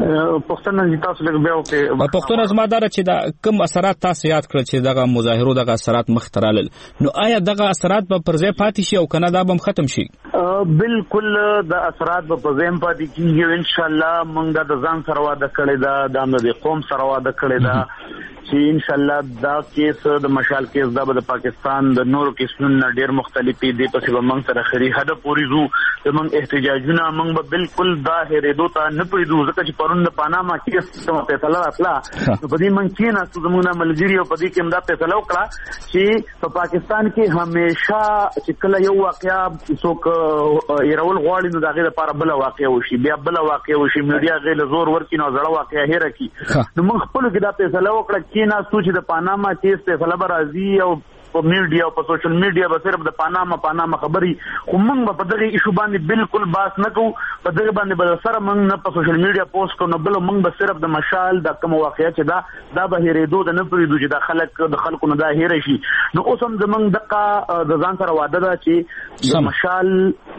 پښتنه چې تاسو لږ بیا وکړئ پښتنه زما دار چې دا کوم اثرات تاسو یاد کړل چې دغه مظاهرو دغه اثرات مخترال نو آیا دغه اثرات به پر ځای پاتې شي او کنه دا به ختم شي بالکل د اثرات به په ځای پاتې کیږي ان شاء الله موږ د ځان سره واده کړی دا د قوم سره واده کړی دا چې ان شاء الله دا کیس د مشال کیس دا د پاکستان د نورو کیسونو ډیر مختلف دي پسې به موږ سره خري حد پورې زو د موږ احتجاجونه موږ به بالکل دا هېرېدو ته نه پریدو ځکه چې پرون د پاناما کیس څه فیصله راتله نو په دې موږ کې نه زموږ ملګری او په دې کې موږ فیصله وکړه چې په پاکستان کې همیشه چې کله یو واقعیا څوک يرول غواړي نو دغه لپاره بل واقعیا وشي بیا بل واقعیا وشي میډیا غیر زور ورکې نو زړه واقعیا هېره کی نو موږ خپل کې دا فیصله وکړه چې نه سوچ د پاناما کیس فیصله راځي او په میډیا او په سوشل میډیا به صرف د پاناما پاناما خبري خو موږ په دغه ایشو باندې بالکل باس نه کوو په دغه باندې به سره موږ نه په سوشل میډیا پوسټ کوو نو بل موږ به صرف د مشال د کوم واقعیا چې دا دا به هېرېدو د نه پریدو چې د خلک د خلکو نه دا هېر شي نو اوس هم زمونږ دغه د ځان سره واده ده چې د مشال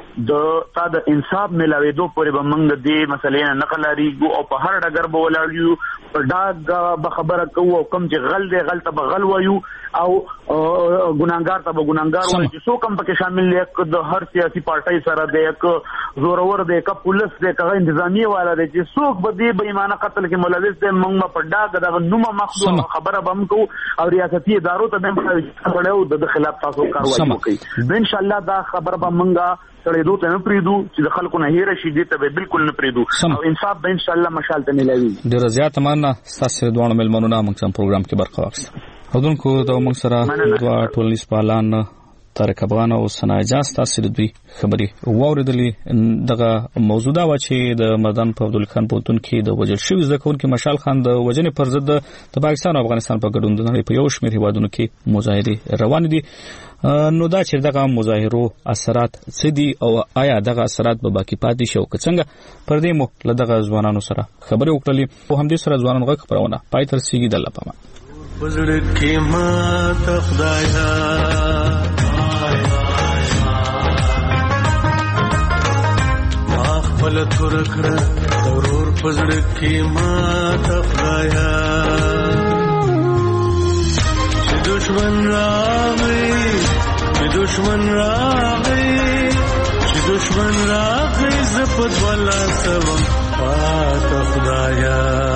د تا د انصاف ملاوېدو پورې به موږ د مسلې نه نقل لريږو او په هر ډګر به ولاړ یو په ډاګ به خبره کوو او کوم چې غل دی غلطه به غل وایو او ګناګار ته به ګناګار وایي چې څوک هم پکې شامل دی د هر سیاسي پارټۍ سره دی یک زورور دی که پولیس دی که انتظامیه والا دی چې څوک به دې بېمانه قتل کې ملوث دی موږ په ډاګ دغه نومه مخلو خبره به هم کوو او ریاستي ادارو ته به هم د خلاف تاسو کاروایي وکړي ان شاء الله دا خبره به موږ سړېدو ته نه پریدو چې د خلکو نه هېره شي دې ته به بالکل نه پریدو او انصاف به ان شاء الله مشال ته ملوي ډېره زیاته مننه ستاسو دوه مېلمنو نه موږ پروګرام کې برخه واخیسته هدونکو دا موږ سره دوه ټولنیز فعالان طارق افغان او ثنا اجاز تاسو د دوی خبرې واوریدلې دغه موضوع دا و چې د مردان په عبدالله خان پوهنتون کې د وژل شوي زده کوونکي مشال خان د وژنې پر ضد د پاکستان او افغانستان په ګډون د نړۍ په یو شمېر هیوادونو کې مظاهرې روانې دي نو دا چې دغه مظاهرو اثرات څه دي او آیا دغه اثرات به باقی پاتې شي او که څنګه پر دې مو له دغه ځوانانو سره خبرې وکړلې او همدې سره ځوانانو غږ خپرونه پای تر رسېږي د الله په امان پزړه کې ماته خدایا ما خپل تور کړه ضرور پزړه کې ماته خدایا چې دشمن راغی چې دشمن راغی چې دشمن راغی زپد ولا سوم ته خدایا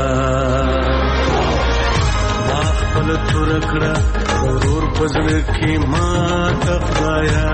ما خپل تور کړه ورور پزړه کې ما ته خدایا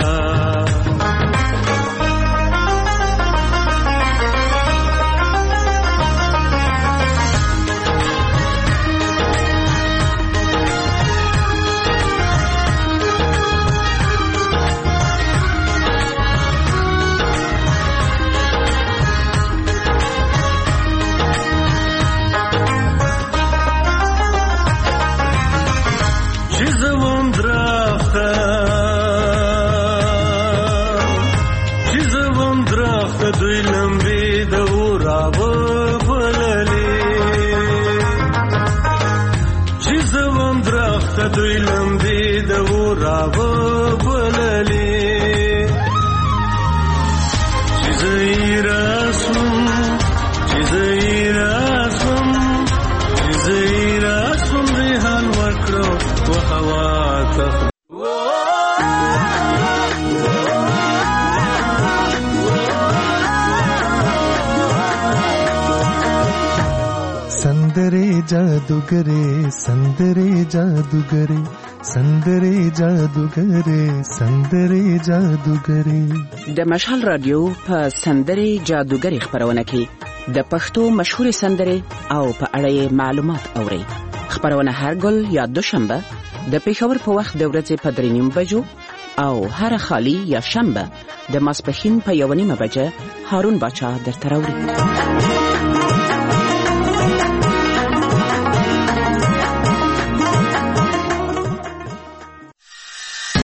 دوی لمبې د وراو بللې چې زیراسم چې زیراسم چې زیراسم ریحان وکړو و هوا ته संदरे जादूगरे संदरे जादूगरे संदरे जादूगरे संदरे जादूगरे د مشال رادیو په سندرې جادوګري خبرونه کې د پښتو مشهور سندرې او په اړه معلومات اوري. خبرونه هر ګل یا دوشنبه د پیښور په وخت د ورځې په درې نیم بجو او هر خالی یا شنبه د ماسپښین په یو نیمه بجه هارون باچا درته راوړي.